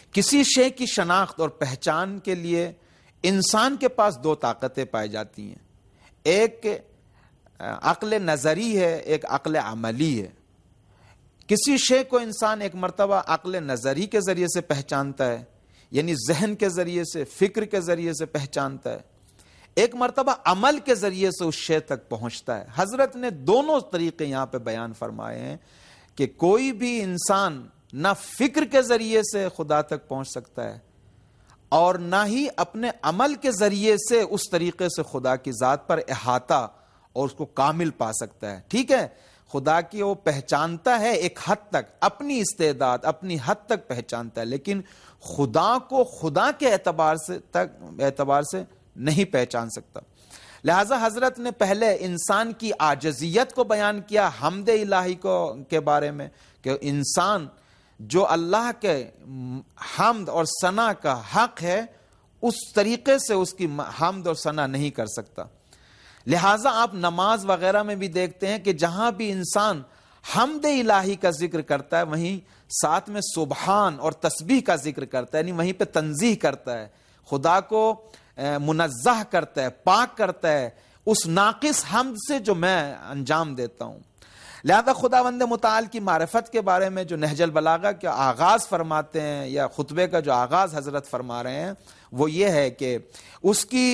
[SPEAKER 8] کسی شے کی شناخت اور پہچان کے لیے انسان کے پاس دو طاقتیں پائی جاتی ہیں، ایک عقل نظری ہے، ایک عقل عملی ہے۔ کسی شے کو انسان ایک مرتبہ عقل نظری کے ذریعے سے پہچانتا ہے، یعنی ذہن کے ذریعے سے، فکر کے ذریعے سے پہچانتا ہے، ایک مرتبہ عمل کے ذریعے سے اس شے تک پہنچتا ہے۔ حضرت نے دونوں طریقے یہاں پہ بیان فرمائے ہیں کہ کوئی بھی انسان نہ فکر کے ذریعے سے خدا تک پہنچ سکتا ہے اور نہ ہی اپنے عمل کے ذریعے سے اس طریقے سے خدا کی ذات پر احاطہ اور اس کو کامل پا سکتا ہے۔ ٹھیک ہے، خدا کی وہ پہچانتا ہے ایک حد تک، اپنی استعداد اپنی حد تک پہچانتا ہے، لیکن خدا کو خدا کے اعتبار سے تک اعتبار سے نہیں پہچان سکتا۔ لہذا حضرت نے پہلے انسان کی عاجزیت کو بیان کیا حمد الہی کو کے بارے میں، کہ انسان جو اللہ کے حمد اور ثنا کا حق ہے اس طریقے سے اس کی حمد اور ثنا نہیں کر سکتا۔ لہٰذا آپ نماز وغیرہ میں بھی دیکھتے ہیں کہ جہاں بھی انسان حمد الہی کا ذکر کرتا ہے وہیں ساتھ میں سبحان اور تسبیح کا ذکر کرتا ہے، یعنی وہیں پہ تنزیح کرتا ہے، خدا کو منزہ کرتا ہے، پاک کرتا ہے اس ناقص حمد سے جو میں انجام دیتا ہوں۔ لہذا خداوند متعال کی معرفت کے بارے میں جو نہج البلاغہ کا آغاز فرماتے ہیں یا خطبے کا جو آغاز حضرت فرما رہے ہیں وہ یہ ہے کہ اس کی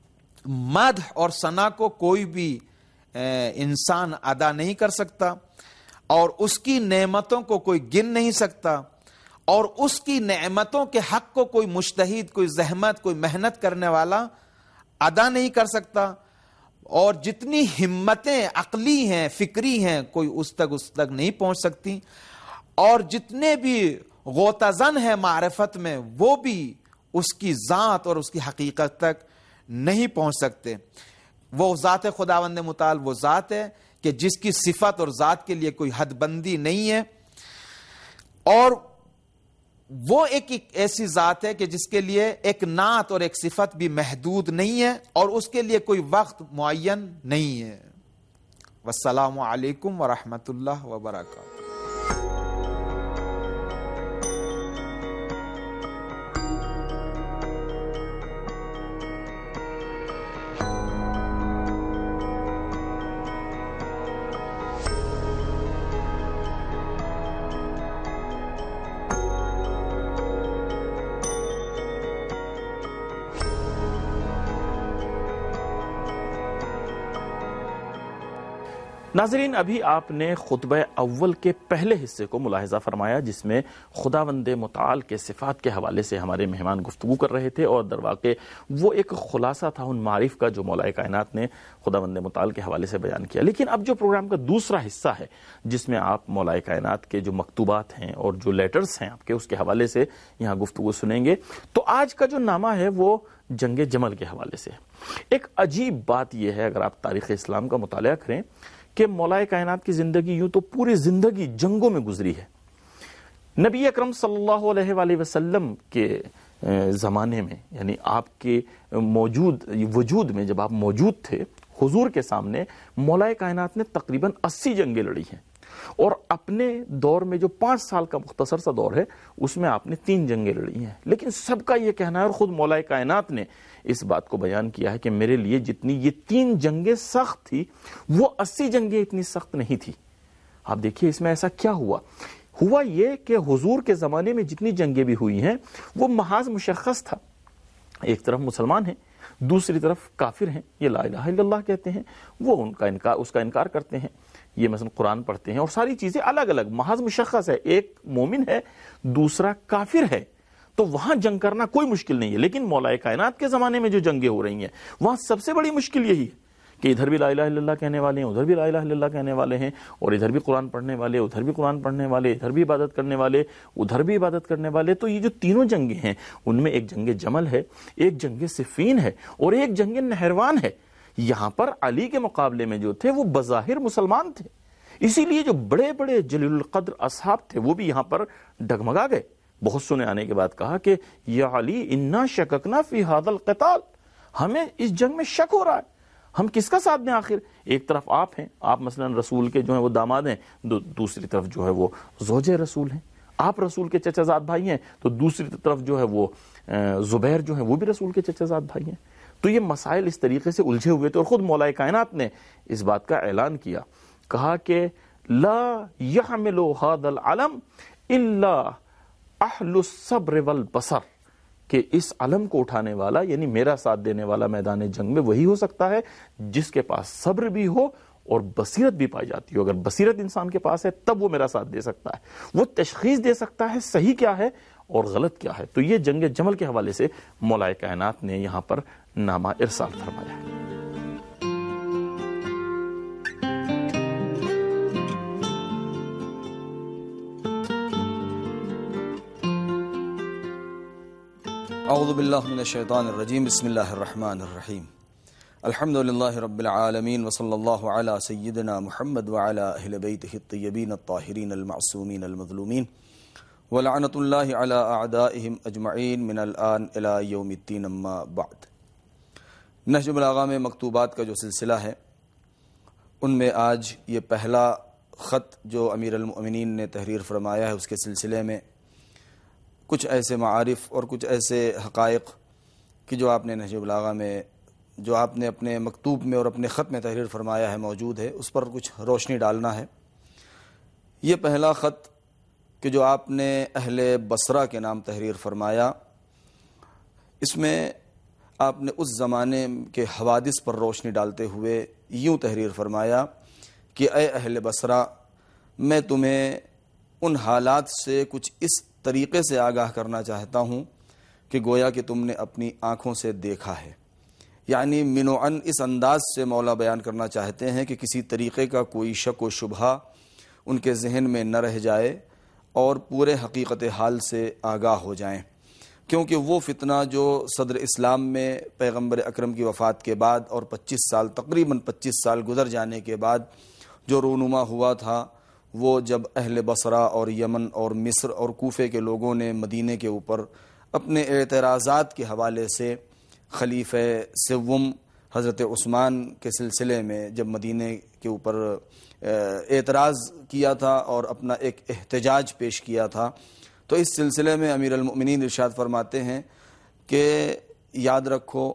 [SPEAKER 8] مدح اور ثنا کو کوئی بھی انسان ادا نہیں کر سکتا، اور اس کی نعمتوں کو کوئی گن نہیں سکتا، اور اس کی نعمتوں کے حق کو کوئی مجتہد، کوئی زحمت، کوئی محنت کرنے والا ادا نہیں کر سکتا، اور جتنی ہمتیں عقلی ہیں، فکری ہیں، کوئی اس تک اس تک نہیں پہنچ سکتی، اور جتنے بھی غوطہ زن ہیں معرفت میں وہ بھی اس کی ذات اور اس کی حقیقت تک نہیں پہنچ سکتے۔ وہ ذات خداوند متعال وہ ذات ہے کہ جس کی صفت اور ذات کے لیے کوئی حد بندی نہیں ہے، اور وہ ایک ایسی ذات ہے کہ جس کے لیے ایک نعت اور ایک صفت بھی محدود نہیں ہے، اور اس کے لیے کوئی وقت معین نہیں ہے۔ والسلام علیکم ورحمۃ اللہ وبرکاتہ۔
[SPEAKER 7] ناظرین، ابھی آپ نے خطبہ اول کے پہلے حصے کو ملاحظہ فرمایا جس میں خداوند متعال کے صفات کے حوالے سے ہمارے مہمان گفتگو کر رہے تھے، اور در واقع وہ ایک خلاصہ تھا ان معارف کا جو مولا کائنات نے خداوند متعال کے حوالے سے بیان کیا۔ لیکن اب جو پروگرام کا دوسرا حصہ ہے جس میں آپ مولا کائنات کے جو مکتوبات ہیں اور جو لیٹرز ہیں آپ کے، اس کے حوالے سے یہاں گفتگو سنیں گے، تو آج کا جو نامہ ہے وہ جنگ جمل کے حوالے سے۔ ایک عجیب بات یہ ہے اگر آپ تاریخ اسلام کا مطالعہ کریں کہ مولا کائنات کی زندگی یوں تو پوری زندگی جنگوں میں گزری ہے۔ نبی اکرم صلی اللہ علیہ وآلہ وسلم کے زمانے میں، یعنی آپ کے موجود وجود میں جب آپ موجود تھے حضور کے سامنے، مولا کائنات نے تقریباً اسی جنگیں لڑی ہیں، اور اپنے دور میں جو پانچ سال کا مختصر سا دور ہے اس میں آپ نے تین جنگیں لڑی ہیں۔ لیکن سب کا یہ کہنا ہے، اور خود مولا کائنات نے اس بات کو بیان کیا ہے کہ میرے لیے جتنی یہ تین جنگیں سخت تھی وہ اسی جنگیں اتنی سخت نہیں تھی۔ آپ دیکھیے اس میں ایسا کیا ہوا ہوا یہ کہ حضور کے زمانے میں جتنی جنگیں بھی ہوئی ہیں وہ محاذ مشخص تھا، ایک طرف مسلمان ہیں، دوسری طرف کافر ہیں، یہ لا الہ الا اللہ کہتے ہیں، وہ ان کا انکار اس کا انکار کرتے ہیں، یہ مثلا قرآن پڑھتے ہیں، اور ساری چیزیں الگ الگ محاذ مشخص ہے، ایک مومن ہے دوسرا کافر ہے، تو وہاں جنگ کرنا کوئی مشکل نہیں ہے۔ لیکن مولا کائنات کے زمانے میں جو جنگیں ہو رہی ہیں وہاں سب سے بڑی مشکل یہی ہے کہ ادھر بھی لا الہ الا اللہ کہنے والے ہیں، ادھر بھی لا الہ الا اللہ کہنے والے ہیں، اور ادھر بھی قرآن پڑھنے والے، ادھر بھی قرآن پڑھنے والے، ادھر بھی عبادت کرنے والے، ادھر بھی عبادت کرنے والے۔ تو یہ جو تینوں جنگیں ہیں ان میں ایک جنگ جمل ہے، ایک جنگ صفین ہے، اور ایک جنگ نہروان ہے۔ یہاں پر علی کے مقابلے میں جو تھے وہ بظاہر مسلمان تھے، اسی لیے جو بڑے بڑے جلیل القدر اصحاب تھے وہ بھی یہاں پر ڈگمگا گئے۔ بہت سنے آنے کے بعد کہا کہ یا علی انا شککنا فی ھذا القتال، ہمیں اس جنگ میں شک ہو رہا ہے، ہم کس کا ساتھ دیں آخر؟ ایک طرف آپ ہیں، آپ مثلا رسول کے جو ہیں وہ داماد ہیں، دوسری طرف جو ہے وہ زوج رسول ہیں، آپ رسول کے چچا زاد بھائی ہیں تو دوسری طرف جو ہے وہ زبیر جو ہیں وہ بھی رسول کے چچا زاد بھائی ہیں. تو یہ مسائل اس طریقے سے الجھے ہوئے تھے، اور خود مولا کائنات نے اس بات کا اعلان کیا، کہا کہ لا يحمل هذا العلم الا اہل الصبر والبصر، کہ اس علم کو اٹھانے والا یعنی میرا ساتھ دینے والا میدان جنگ میں وہی ہو سکتا ہے جس کے پاس صبر بھی ہو اور بصیرت بھی پائی جاتی ہو. اگر بصیرت انسان کے پاس ہے تب وہ میرا ساتھ دے سکتا ہے، وہ تشخیص دے سکتا ہے صحیح کیا ہے اور غلط کیا ہے. تو یہ جنگ جمل کے حوالے سے مولا کائنات نے یہاں پر نامہ ارسال فرمایا ہے.
[SPEAKER 9] اعوذ باللہ من الشیطان الرجیم، بسم اللہ الرحمن الرحیم. الحمد للہ رب العالمین وصلی اللہ علی سیدنا محمد وعلی اہل بیتہ الطیبین الطاہرین المعصومین المظلومین ولعنۃ اللہ علی اعدائہم اجمعین من الآن الی یوم الدین، اما بعد. نہج البلاغہ میں مکتوبات کا جو سلسلہ ہے ان میں آج یہ پہلا خط جو امیر المؤمنین نے تحریر فرمایا ہے اس کے سلسلے میں کچھ ایسے معارف اور کچھ ایسے حقائق کہ جو آپ نے نہج البلاغہ میں جو آپ نے اپنے مکتوب میں اور اپنے خط میں تحریر فرمایا ہے موجود ہے، اس پر کچھ روشنی ڈالنا ہے. یہ پہلا خط کہ جو آپ نے اہل بصرہ کے نام تحریر فرمایا، اس میں آپ نے اس زمانے کے حوادث پر روشنی ڈالتے ہوئے یوں تحریر فرمایا کہ اے اہل بصرہ، میں تمہیں ان حالات سے کچھ اس طریقے سے آگاہ کرنا چاہتا ہوں کہ گویا کہ تم نے اپنی آنکھوں سے دیکھا ہے. یعنی منوعاً اس انداز سے مولا بیان کرنا چاہتے ہیں کہ کسی طریقے کا کوئی شک و شبہہ ان کے ذہن میں نہ رہ جائے اور پورے حقیقت حال سے آگاہ ہو جائیں، کیونکہ وہ فتنہ جو صدر اسلام میں پیغمبر اکرم کی وفات کے بعد اور پچیس سال تقریباً پچیس سال گزر جانے کے بعد جو رونما ہوا تھا، وہ جب اہل بصرہ اور یمن اور مصر اور کوفے کے لوگوں نے مدینے کے اوپر اپنے اعتراضات کے حوالے سے خلیفہ سوم حضرت عثمان کے سلسلے میں جب مدینے کے اوپر اعتراض کیا تھا اور اپنا ایک احتجاج پیش کیا تھا، تو اس سلسلے میں امیر المؤمنین ارشاد فرماتے ہیں کہ یاد رکھو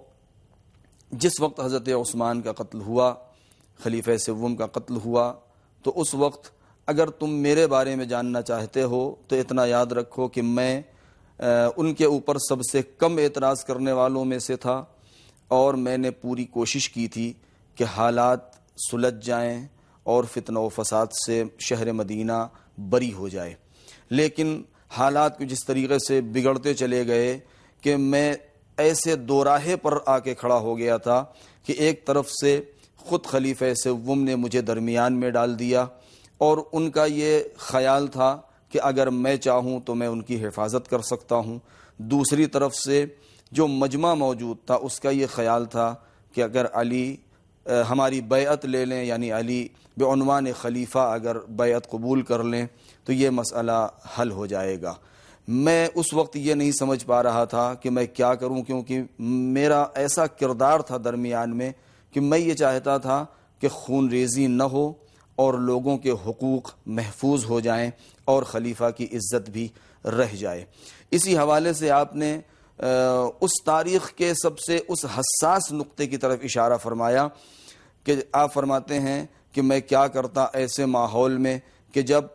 [SPEAKER 9] جس وقت حضرت عثمان کا قتل ہوا، خلیفہ سوم کا قتل ہوا، تو اس وقت اگر تم میرے بارے میں جاننا چاہتے ہو تو اتنا یاد رکھو کہ میں ان کے اوپر سب سے کم اعتراض کرنے والوں میں سے تھا، اور میں نے پوری کوشش کی تھی کہ حالات سلجھ جائیں اور فتنہ و فساد سے شہر مدینہ بری ہو جائے. لیکن حالات کو جس طریقے سے بگڑتے چلے گئے کہ میں ایسے دوراہے پر آ کے کھڑا ہو گیا تھا کہ ایک طرف سے خود خلیفہ سوم نے مجھے درمیان میں ڈال دیا، اور ان کا یہ خیال تھا کہ اگر میں چاہوں تو میں ان کی حفاظت کر سکتا ہوں. دوسری طرف سے جو مجمع موجود تھا اس کا یہ خیال تھا کہ اگر علی ہماری بیعت لے لیں، یعنی علی بعنوان خلیفہ اگر بیعت قبول کر لیں تو یہ مسئلہ حل ہو جائے گا. میں اس وقت یہ نہیں سمجھ پا رہا تھا کہ میں کیا کروں، کیونکہ میرا ایسا کردار تھا درمیان میں کہ میں یہ چاہتا تھا کہ خون ریزی نہ ہو اور لوگوں کے حقوق محفوظ ہو جائیں اور خلیفہ کی عزت بھی رہ جائے. اسی حوالے سے آپ نے اس تاریخ کے سب سے اس حساس نقطے کی طرف اشارہ فرمایا کہ آپ فرماتے ہیں کہ میں کیا کرتا ایسے ماحول میں کہ جب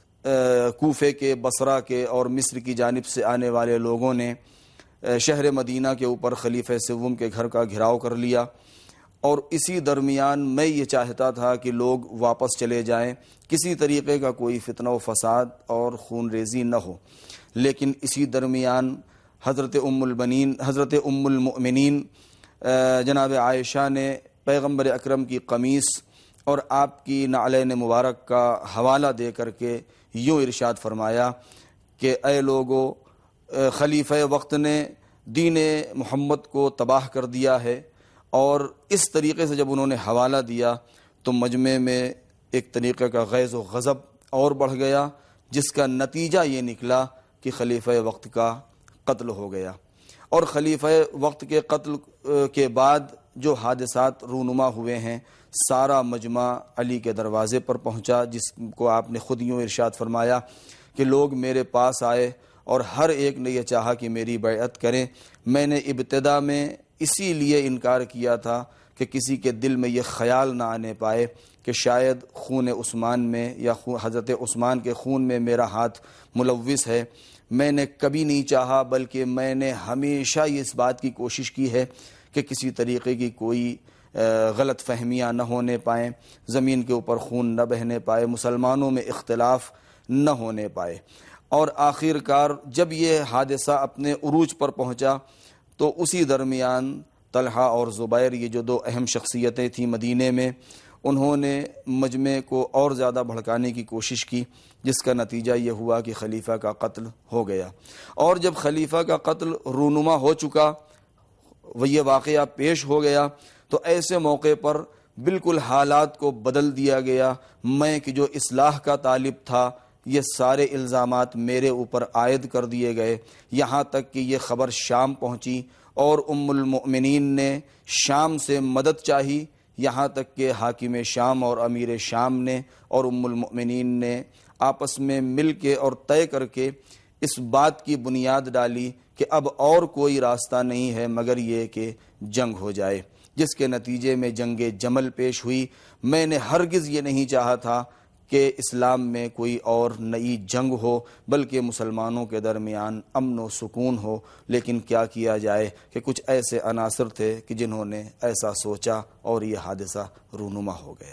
[SPEAKER 9] کوفے کے، بصرہ کے اور مصر کی جانب سے آنے والے لوگوں نے شہر مدینہ کے اوپر خلیفہ سوم کے گھر کا گھراؤ کر لیا، اور اسی درمیان میں یہ چاہتا تھا کہ لوگ واپس چلے جائیں، کسی طریقے کا کوئی فتنہ و فساد اور خون ریزی نہ ہو. لیکن اسی درمیان حضرت ام البنین حضرت ام المؤمنین جناب عائشہ نے پیغمبر اکرم کی قمیص اور آپ کی نعلین مبارک کا حوالہ دے کر کے یوں ارشاد فرمایا کہ اے لوگو، خلیفہ وقت نے دین محمد کو تباہ کر دیا ہے. اور اس طریقے سے جب انہوں نے حوالہ دیا تو مجمع میں ایک طریقے کا غیظ و غضب اور بڑھ گیا، جس کا نتیجہ یہ نکلا کہ خلیفہ وقت کا قتل ہو گیا. اور خلیفہ وقت کے قتل کے بعد جو حادثات رونما ہوئے ہیں، سارا مجمع علی کے دروازے پر پہنچا، جس کو آپ نے خود یوں ارشاد فرمایا کہ لوگ میرے پاس آئے اور ہر ایک نے یہ چاہا کہ میری بیعت کریں. میں نے ابتدا میں اسی لیے انکار کیا تھا کہ کسی کے دل میں یہ خیال نہ آنے پائے کہ شاید خون عثمان میں یا حضرت عثمان کے خون میں میرا ہاتھ ملوث ہے. میں نے کبھی نہیں چاہا، بلکہ میں نے ہمیشہ اس بات کی کوشش کی ہے کہ کسی طریقے کی کوئی غلط فہمیاں نہ ہونے پائیں، زمین کے اوپر خون نہ بہنے پائے، مسلمانوں میں اختلاف نہ ہونے پائے. اور آخر کار جب یہ حادثہ اپنے عروج پر پہنچا تو اسی درمیان طلحہ اور زبیر، یہ جو دو اہم شخصیتیں تھیں مدینے میں، انہوں نے مجمع کو اور زیادہ بھڑکانے کی کوشش کی، جس کا نتیجہ یہ ہوا کہ خلیفہ کا قتل ہو گیا. اور جب خلیفہ کا قتل رونما ہو چکا، وہ یہ واقعہ پیش ہو گیا، تو ایسے موقع پر بالکل حالات کو بدل دیا گیا. میں کہ جو اصلاح کا طالب تھا، یہ سارے الزامات میرے اوپر عائد کر دیے گئے، یہاں تک کہ یہ خبر شام پہنچی اور ام المؤمنین نے شام سے مدد چاہی، یہاں تک کہ حاکم شام اور امیر شام نے اور ام المؤمنین نے آپس میں مل کے اور طے کر کے اس بات کی بنیاد ڈالی کہ اب اور کوئی راستہ نہیں ہے مگر یہ کہ جنگ ہو جائے، جس کے نتیجے میں جنگ جمل پیش ہوئی. میں نے ہرگز یہ نہیں چاہا تھا کہ اسلام میں کوئی اور نئی جنگ ہو، بلکہ مسلمانوں کے درمیان امن و سکون ہو. لیکن کیا کیا جائے کہ کچھ ایسے عناصر تھے کہ جنہوں نے ایسا سوچا اور یہ حادثہ رونما ہو گیا.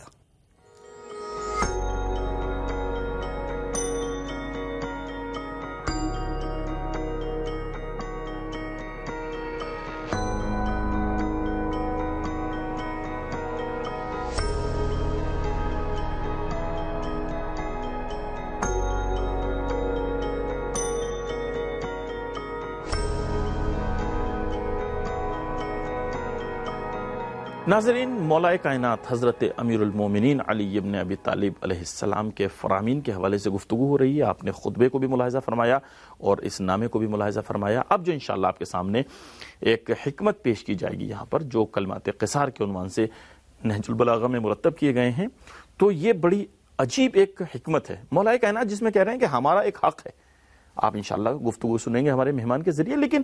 [SPEAKER 7] ناظرین، مولا کائنات حضرت امیر المومنین علی ابن ابی طالب علیہ السلام کے فرامین کے حوالے سے گفتگو ہو رہی ہے. آپ نے خطبے کو بھی ملاحظہ فرمایا اور اس نامے کو بھی ملاحظہ فرمایا. اب جو انشاءاللہ آپ کے سامنے ایک حکمت پیش کی جائے گی یہاں پر، جو کلمات قصار کے عنوان سے نہج البلاغہ میں مرتب کیے گئے ہیں، تو یہ بڑی عجیب ایک حکمت ہے مولا کائنات، جس میں کہہ رہے ہیں کہ ہمارا ایک حق ہے. آپ انشاءاللہ گفتگو سنیں گے ہمارے مہمان کے ذریعے. لیکن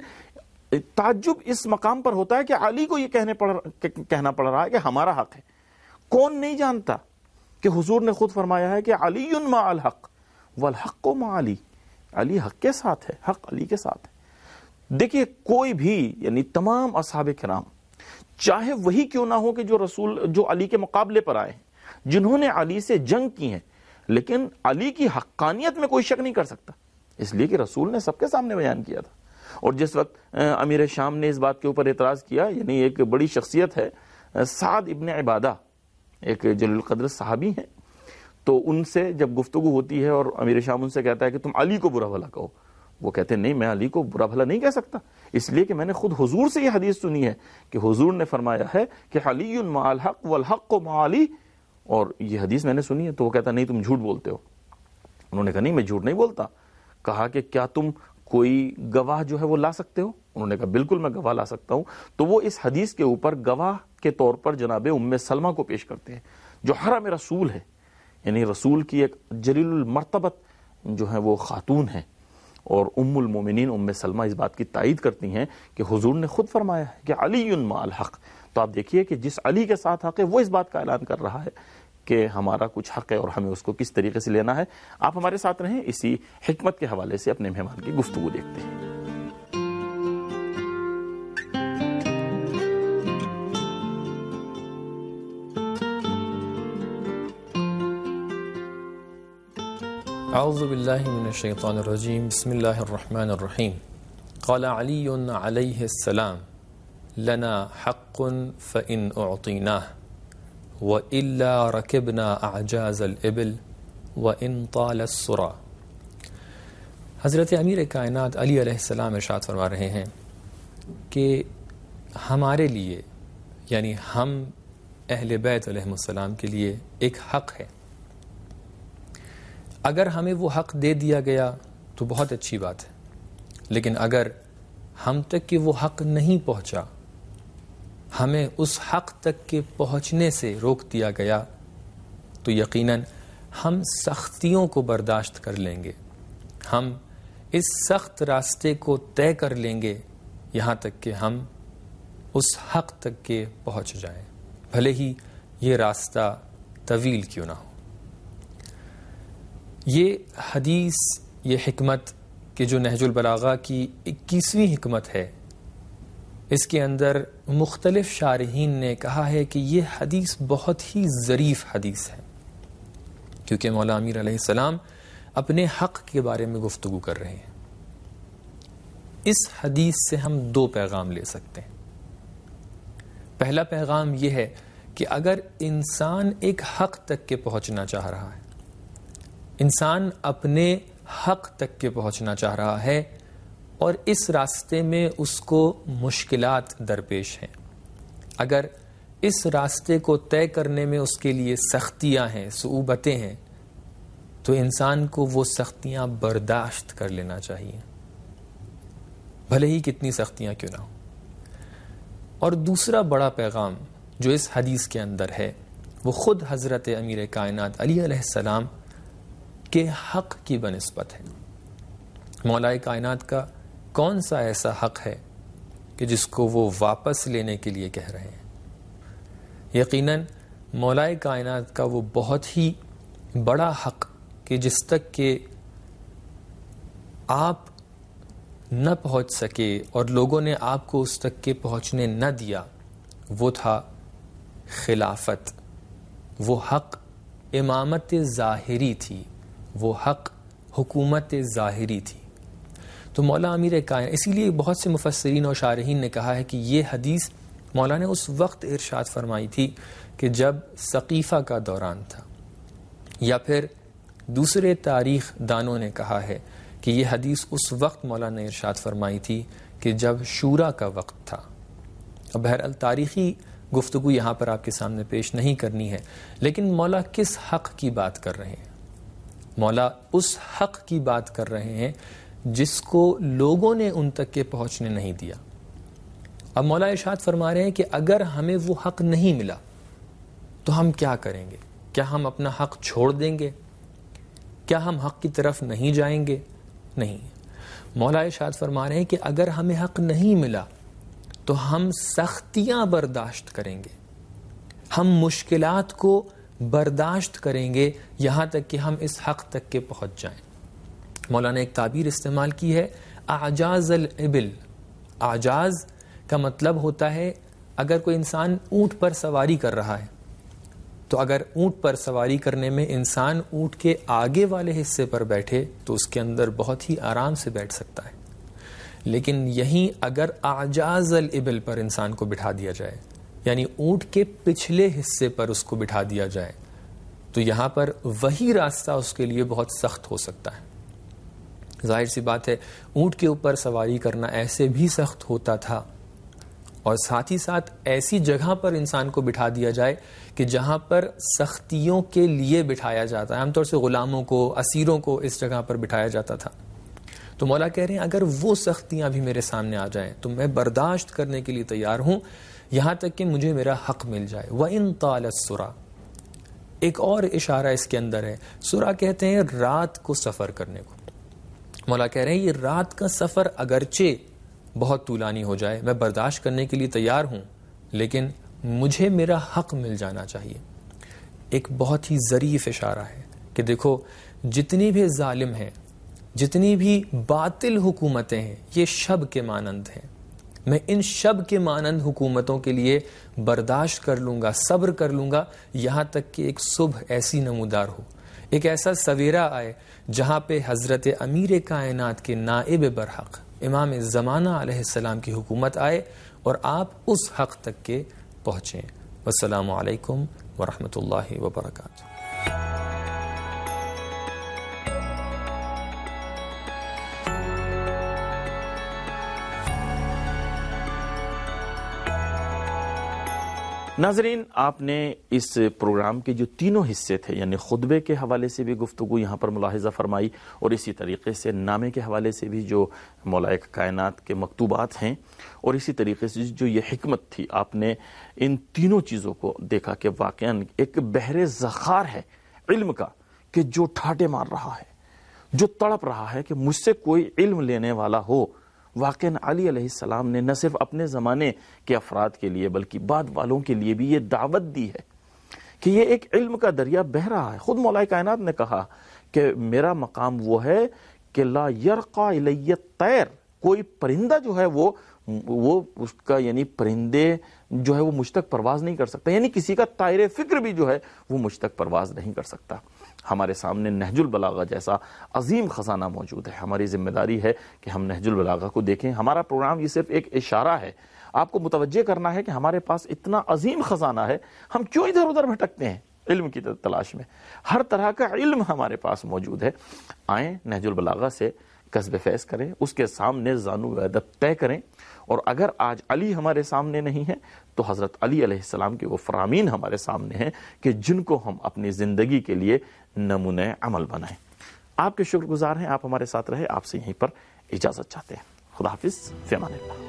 [SPEAKER 7] تعجب اس مقام پر ہوتا ہے کہ علی کو یہ کہنے پڑ کہنا پڑ رہا ہے کہ ہمارا حق ہے. کون نہیں جانتا کہ حضور نے خود فرمایا ہے کہ علی مع الحق والحق مع علی، علی حق کے ساتھ ہے، حق علی کے ساتھ ہے. دیکھیے، کوئی بھی یعنی تمام اصحاب کرام، چاہے وہی کیوں نہ ہو کہ جو رسول جو علی کے مقابلے پر آئے ہیں، جنہوں نے علی سے جنگ کی ہے، لیکن علی کی حقانیت میں کوئی شک نہیں کر سکتا، اس لیے کہ رسول نے سب کے سامنے بیان کیا تھا. اور جس وقت امیر شام نے اس بات کے اوپر اعتراض کیا، یعنی ایک بڑی شخصیت ہے سعد ابن عبادہ، ایک جلیل القدر صحابی ہیں، تو ان سے جب گفتگو ہوتی ہے اور امیر شام ان سے کہتا ہے کہ تم علی کو برا بھلا کہو، وہ کہتے ہیں نہیں، میں علی کو برا بھلا نہیں کہہ سکتا، اس لیے کہ میں نے خود حضور سے یہ حدیث سنی ہے کہ حضور نے فرمایا ہے کہ علی مع الحق والحق مع علی، اور یہ حدیث میں نے سنی ہے. تو وہ کہتا نہیں، تم جھوٹ بولتے ہو. انہوں نے کہا نہیں، میں جھوٹ نہیں بولتا. کہا کہ کیا تم کوئی گواہ جو ہے وہ لا سکتے ہو؟ انہوں نے کہا بالکل میں گواہ لا سکتا ہوں. تو وہ اس حدیث کے اوپر گواہ کے طور پر جناب ام سلمہ کو پیش کرتے ہیں، جو حرم رسول ہے، یعنی رسول کی ایک جلیل المرتبت جو ہے وہ خاتون ہے. اور ام المومنین ام سلمہ اس بات کی تائید کرتی ہیں کہ حضور نے خود فرمایا ہے کہ علی مع الحق. تو آپ دیکھیے کہ جس علی کے ساتھ حق ہے وہ اس بات کا اعلان کر رہا ہے کہ ہمارا کچھ حق ہے اور ہمیں اس کو کس طریقے سے لینا ہے. آپ ہمارے ساتھ رہیں، اسی حکمت کے حوالے سے اپنے مہمان کی گفتگو دیکھتے ہیں.
[SPEAKER 10] اعوذ باللہ من الشیطان الرجیم، بسم اللہ الرحمن الرحیم. قال علی علیہ السلام لنا حق فإن اعطیناہ وَإِلَّا رَكِبْنَا أَعْجَازَ الْإِبِلِ وَإِن طَالَ السُّرَى. حضرت امیر کائنات علی علیہ السلام ارشاد فرما رہے ہیں کہ ہمارے لیے، یعنی ہم اہل بیت علیہ السلام کے لیے ایک حق ہے. اگر ہمیں وہ حق دے دیا گیا تو بہت اچھی بات ہے، لیکن اگر ہم تک کہ وہ حق نہیں پہنچا، ہمیں اس حق تک کے پہنچنے سے روک دیا گیا، تو یقیناً ہم سختیوں کو برداشت کر لیں گے، ہم اس سخت راستے کو طے کر لیں گے یہاں تک کہ ہم اس حق تک کے پہنچ جائیں، بھلے ہی یہ راستہ طویل کیوں نہ ہو۔ یہ حدیث، یہ حکمت کہ جو نہج البلاغہ کی اکیسویں حکمت ہے، اس کے اندر مختلف شارحین نے کہا ہے کہ یہ حدیث بہت ہی ظریف حدیث ہے، کیونکہ مولا امیر علیہ السلام اپنے حق کے بارے میں گفتگو کر رہے ہیں۔ اس حدیث سے ہم دو پیغام لے سکتے ہیں۔ پہلا پیغام یہ ہے کہ اگر انسان ایک حق تک کے پہنچنا چاہ رہا ہے، انسان اپنے حق تک کے پہنچنا چاہ رہا ہے اور اس راستے میں اس کو مشکلات درپیش ہیں، اگر اس راستے کو طے کرنے میں اس کے لیے سختیاں ہیں، صعوبتیں ہیں، تو انسان کو وہ سختیاں برداشت کر لینا چاہیے، بھلے ہی کتنی سختیاں کیوں نہ ہوں۔ اور دوسرا بڑا پیغام جو اس حدیث کے اندر ہے وہ خود حضرت امیر کائنات علی علیہ السلام کے حق کی بنسبت ہے۔ مولا کائنات کا کون سا ایسا حق ہے کہ جس کو وہ واپس لینے کے لیے کہہ رہے ہیں؟ یقیناً مولا کائنات کا وہ بہت ہی بڑا حق کہ جس تک کہ آپ نہ پہنچ سکے اور لوگوں نے آپ کو اس تک کے پہنچنے نہ دیا، وہ تھا خلافت۔ وہ حق امامت ظاہری تھی، وہ حق حکومت ظاہری تھی۔ تو مولا امیر کائنات، اسی لیے بہت سے مفسرین اور شارحین نے کہا ہے کہ یہ حدیث مولا نے اس وقت ارشاد فرمائی تھی کہ جب ثقیفہ کا دوران تھا، یا پھر دوسرے تاریخ دانوں نے کہا ہے کہ یہ حدیث اس وقت مولا نے ارشاد فرمائی تھی کہ جب شورا کا وقت تھا۔ اب بہرحال تاریخی گفتگو یہاں پر آپ کے سامنے پیش نہیں کرنی ہے، لیکن مولا کس حق کی بات کر رہے ہیں؟ مولا اس حق کی بات کر رہے ہیں جس کو لوگوں نے ان تک کے پہنچنے نہیں دیا۔ اب مولا ارشاد فرما رہے ہیں کہ اگر ہمیں وہ حق نہیں ملا تو ہم کیا کریں گے؟ کیا ہم اپنا حق چھوڑ دیں گے؟ کیا ہم حق کی طرف نہیں جائیں گے؟ نہیں۔ مولا ارشاد فرما رہے ہیں کہ اگر ہمیں حق نہیں ملا تو ہم سختیاں برداشت کریں گے، ہم مشکلات کو برداشت کریں گے یہاں تک کہ ہم اس حق تک کے پہنچ جائیں۔ مولا نے ایک تعبیر استعمال کی ہے، اعجاز الابل۔ اعجاز کا مطلب ہوتا ہے اگر کوئی انسان اونٹ پر سواری کر رہا ہے تو اگر اونٹ پر سواری کرنے میں انسان اونٹ کے آگے والے حصے پر بیٹھے تو اس کے اندر بہت ہی آرام سے بیٹھ سکتا ہے، لیکن یہیں اگر اعجاز الابل پر انسان کو بٹھا دیا جائے، یعنی اونٹ کے پچھلے حصے پر اس کو بٹھا دیا جائے، تو یہاں پر وہی راستہ اس کے لیے بہت سخت ہو سکتا ہے۔ ظاہر سی بات ہے اونٹ کے اوپر سواری کرنا ایسے بھی سخت ہوتا تھا، اور ساتھ ہی ساتھ ایسی جگہ پر انسان کو بٹھا دیا جائے کہ جہاں پر سختیوں کے لیے بٹھایا جاتا ہے، عام طور سے غلاموں کو، اسیروں کو اس جگہ پر بٹھایا جاتا تھا۔ تو مولا کہہ رہے ہیں اگر وہ سختیاں بھی میرے سامنے آ جائیں تو میں برداشت کرنے کے لیے تیار ہوں یہاں تک کہ مجھے میرا حق مل جائے۔ وَإِن طَالَ السُّرَى، ایک اور اشارہ اس کے اندر ہے، سورہ کہتے ہیں رات کو سفر کرنے کو۔ مولا کہہ رہے ہیں یہ رات کا سفر اگرچہ بہت طولانی ہو جائے میں برداشت کرنے کے لیے تیار ہوں، لیکن مجھے میرا حق مل جانا چاہیے۔ ایک بہت ہی ظریف اشارہ ہے کہ دیکھو جتنی بھی ظالم ہیں، جتنی بھی باطل حکومتیں ہیں، یہ شب کے مانند ہیں، میں ان شب کے مانند حکومتوں کے لیے برداشت کر لوں گا، صبر کر لوں گا یہاں تک کہ ایک صبح ایسی نمودار ہو، ایک ایسا سویرا آئے جہاں پہ حضرت امیر کائنات کے نائب برحق امام زمانہ علیہ السلام کی حکومت آئے اور آپ اس حق تک کے پہنچیں۔ والسلام علیکم ورحمۃ اللہ وبرکاتہ۔
[SPEAKER 7] ناظرین، آپ نے اس پروگرام کے جو تینوں حصے تھے یعنی خطبے کے حوالے سے بھی گفتگو یہاں پر ملاحظہ فرمائی، اور اسی طریقے سے نامے کے حوالے سے بھی جو مولا کائنات کے مکتوبات ہیں، اور اسی طریقے سے جو یہ حکمت تھی، آپ نے ان تینوں چیزوں کو دیکھا کہ واقعاً ایک بحر ذخار ہے علم کا کہ جو ٹھاٹے مار رہا ہے۔ جو تڑپ رہا ہے کہ مجھ سے کوئی علم لینے والا ہو. واقعاً علی علیہ السلام نے نہ صرف اپنے زمانے کے افراد کے لیے بلکہ بعد والوں کے لیے بھی یہ دعوت دی ہے کہ یہ ایک علم کا دریا بہہ رہا ہے. خود مولا کائنات نے کہا کہ میرا مقام وہ ہے کہ لا یرقا الی الطیر، کوئی پرندہ جو ہے وہ وہ اس کا یعنی پرندے جو ہے وہ مجھ تک پرواز نہیں کر سکتا، یعنی کسی کا طائر فکر بھی جو ہے وہ مجھ تک پرواز نہیں کر سکتا. ہمارے سامنے نہج البلاغہ جیسا عظیم خزانہ موجود ہے. ہماری ذمہ داری ہے کہ ہم نہج البلاغہ کو دیکھیں. ہمارا پروگرام یہ صرف ایک اشارہ ہے، آپ کو متوجہ کرنا ہے کہ ہمارے پاس اتنا عظیم خزانہ ہے، ہم کیوں ادھر ادھر بھٹکتے ہیں علم کی تلاش میں. ہر طرح کا علم ہمارے پاس موجود ہے. آئیں نہج البلاغہ سے کسب فیض کریں، اس کے سامنے زانو ادب طے کریں. اور اگر آج علی ہمارے سامنے نہیں ہے تو حضرت علی علیہ السلام کے وہ فرامین ہمارے سامنے ہیں کہ جن کو ہم اپنی زندگی کے لیے نمونہ عمل بنائیں. آپ کے شکر گزار ہیں، آپ ہمارے ساتھ رہے. آپ سے یہیں پر اجازت چاہتے ہیں. خدا حافظ، فی امان اللہ.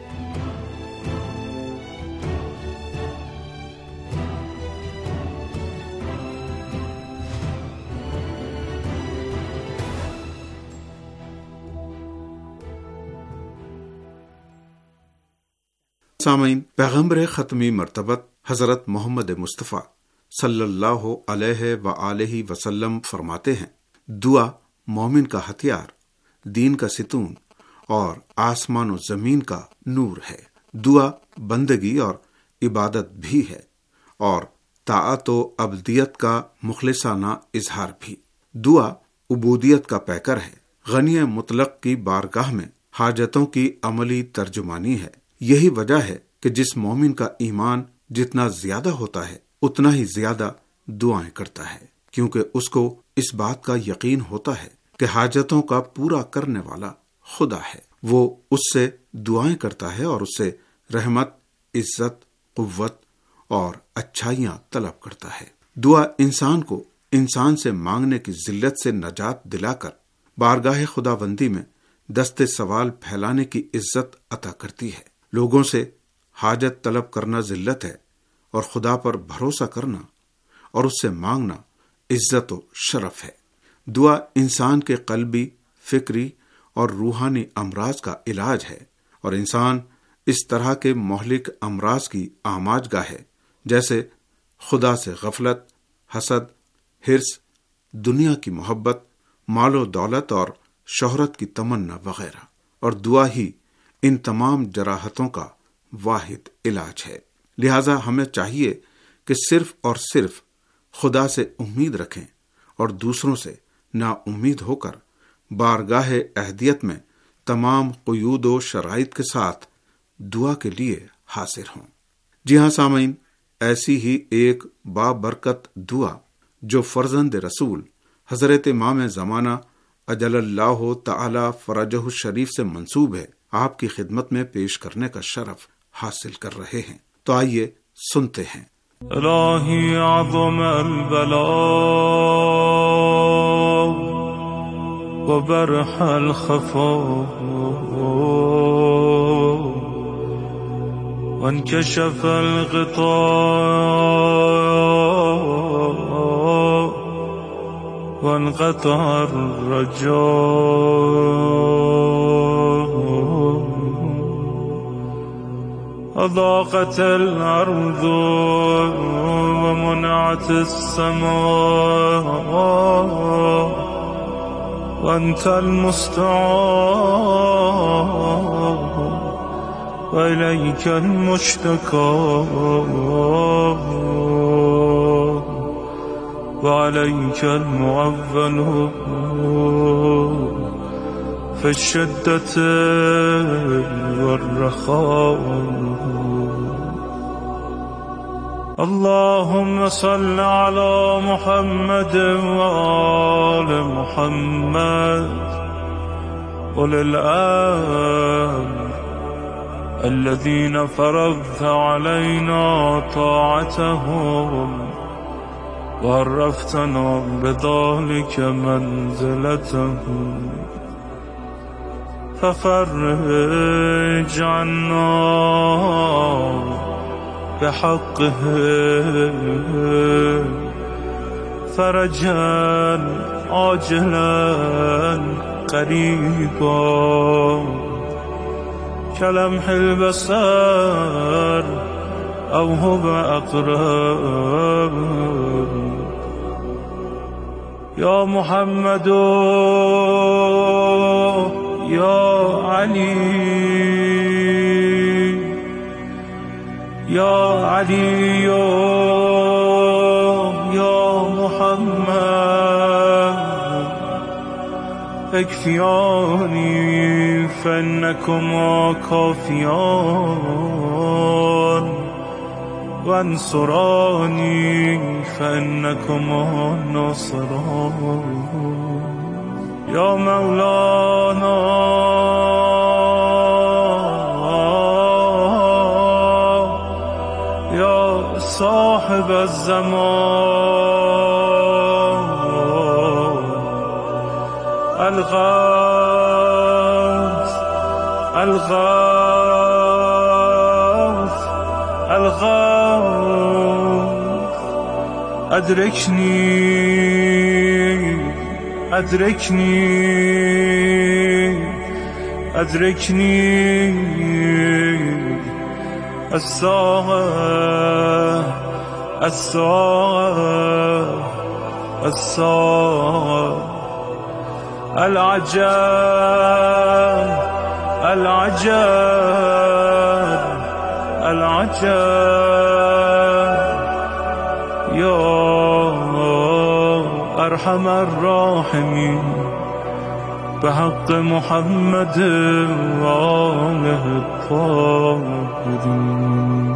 [SPEAKER 4] سامعین، پیغمبر ختمی مرتبت حضرت محمد مصطفیٰ صلی اللہ علیہ وآلہ وسلم فرماتے ہیں، دعا مومن کا ہتھیار، دین کا ستون اور آسمان و زمین کا نور ہے. دعا بندگی اور عبادت بھی ہے اور طاعت و عبدیت کا مخلصانہ اظہار بھی. دعا عبودیت کا پیکر ہے، غنی مطلق کی بارگاہ میں حاجتوں کی عملی ترجمانی ہے. یہی وجہ ہے کہ جس مومن کا ایمان جتنا زیادہ ہوتا ہے اتنا ہی زیادہ دعائیں کرتا ہے، کیونکہ اس کو اس بات کا یقین ہوتا ہے کہ حاجتوں کا پورا کرنے والا خدا ہے. وہ اس سے دعائیں کرتا ہے اور اس سے رحمت، عزت، قوت اور اچھائیاں طلب کرتا ہے. دعا انسان کو انسان سے مانگنے کی ذلت سے نجات دلا کر بارگاہ خداوندی میں دست سوال پھیلانے کی عزت عطا کرتی ہے. لوگوں سے حاجت طلب کرنا ذلت ہے اور خدا پر بھروسہ کرنا اور اس سے مانگنا عزت و شرف ہے. دعا انسان کے قلبی، فکری اور روحانی امراض کا علاج ہے اور انسان اس طرح کے مہلک امراض کی آماج گاہ ہے جیسے خدا سے غفلت، حسد، حرص، دنیا کی محبت، مال و دولت اور شہرت کی تمنا وغیرہ. اور دعا ہی ان تمام جراحتوں کا واحد علاج ہے. لہذا ہمیں چاہیے کہ صرف اور صرف خدا سے امید رکھیں اور دوسروں سے نا امید ہو کر بارگاہ اہدیت میں تمام قیود و شرائط کے ساتھ دعا کے لیے حاضر ہوں. جی ہاں سامعین، ایسی ہی ایک بابرکت دعا جو فرزند رسول حضرت امام زمانہ اجل اللہ تعالی فرجہ الشریف سے منسوب ہے، آپ کی خدمت میں پیش کرنے کا شرف حاصل کر رہے ہیں. تو آئیے سنتے ہیں.
[SPEAKER 2] الہی عظم البلاء وبرح الخفاء وانكشف الغطاء وانقطع الرجاء أضاقت الأرض ومنعت السماء وأنت المستعان وإليك المشتكى وعليك المعول في الشدة والرخاء. اللهم صل على محمد وآل محمد أولي الأمر الذين فرضت علينا طاعتهم وعرفتنا بذلك منزلتهم ففرج عنا بحقه فرجا عاجلا قريبا كلمح البصر أو هو أقرب يا محمد يا علي يا علي يا محمد اكفياني فإنكما كافيان وانصراني فإنكما ناصران يا مولانا يا صاحب الزمان الغوث الغوث الغوث أدركني أدركني أدركني الساعة الساعة الساعة العجب العجب العجب يا أرحم الراحمين بحق محمد وآله الطاهرين.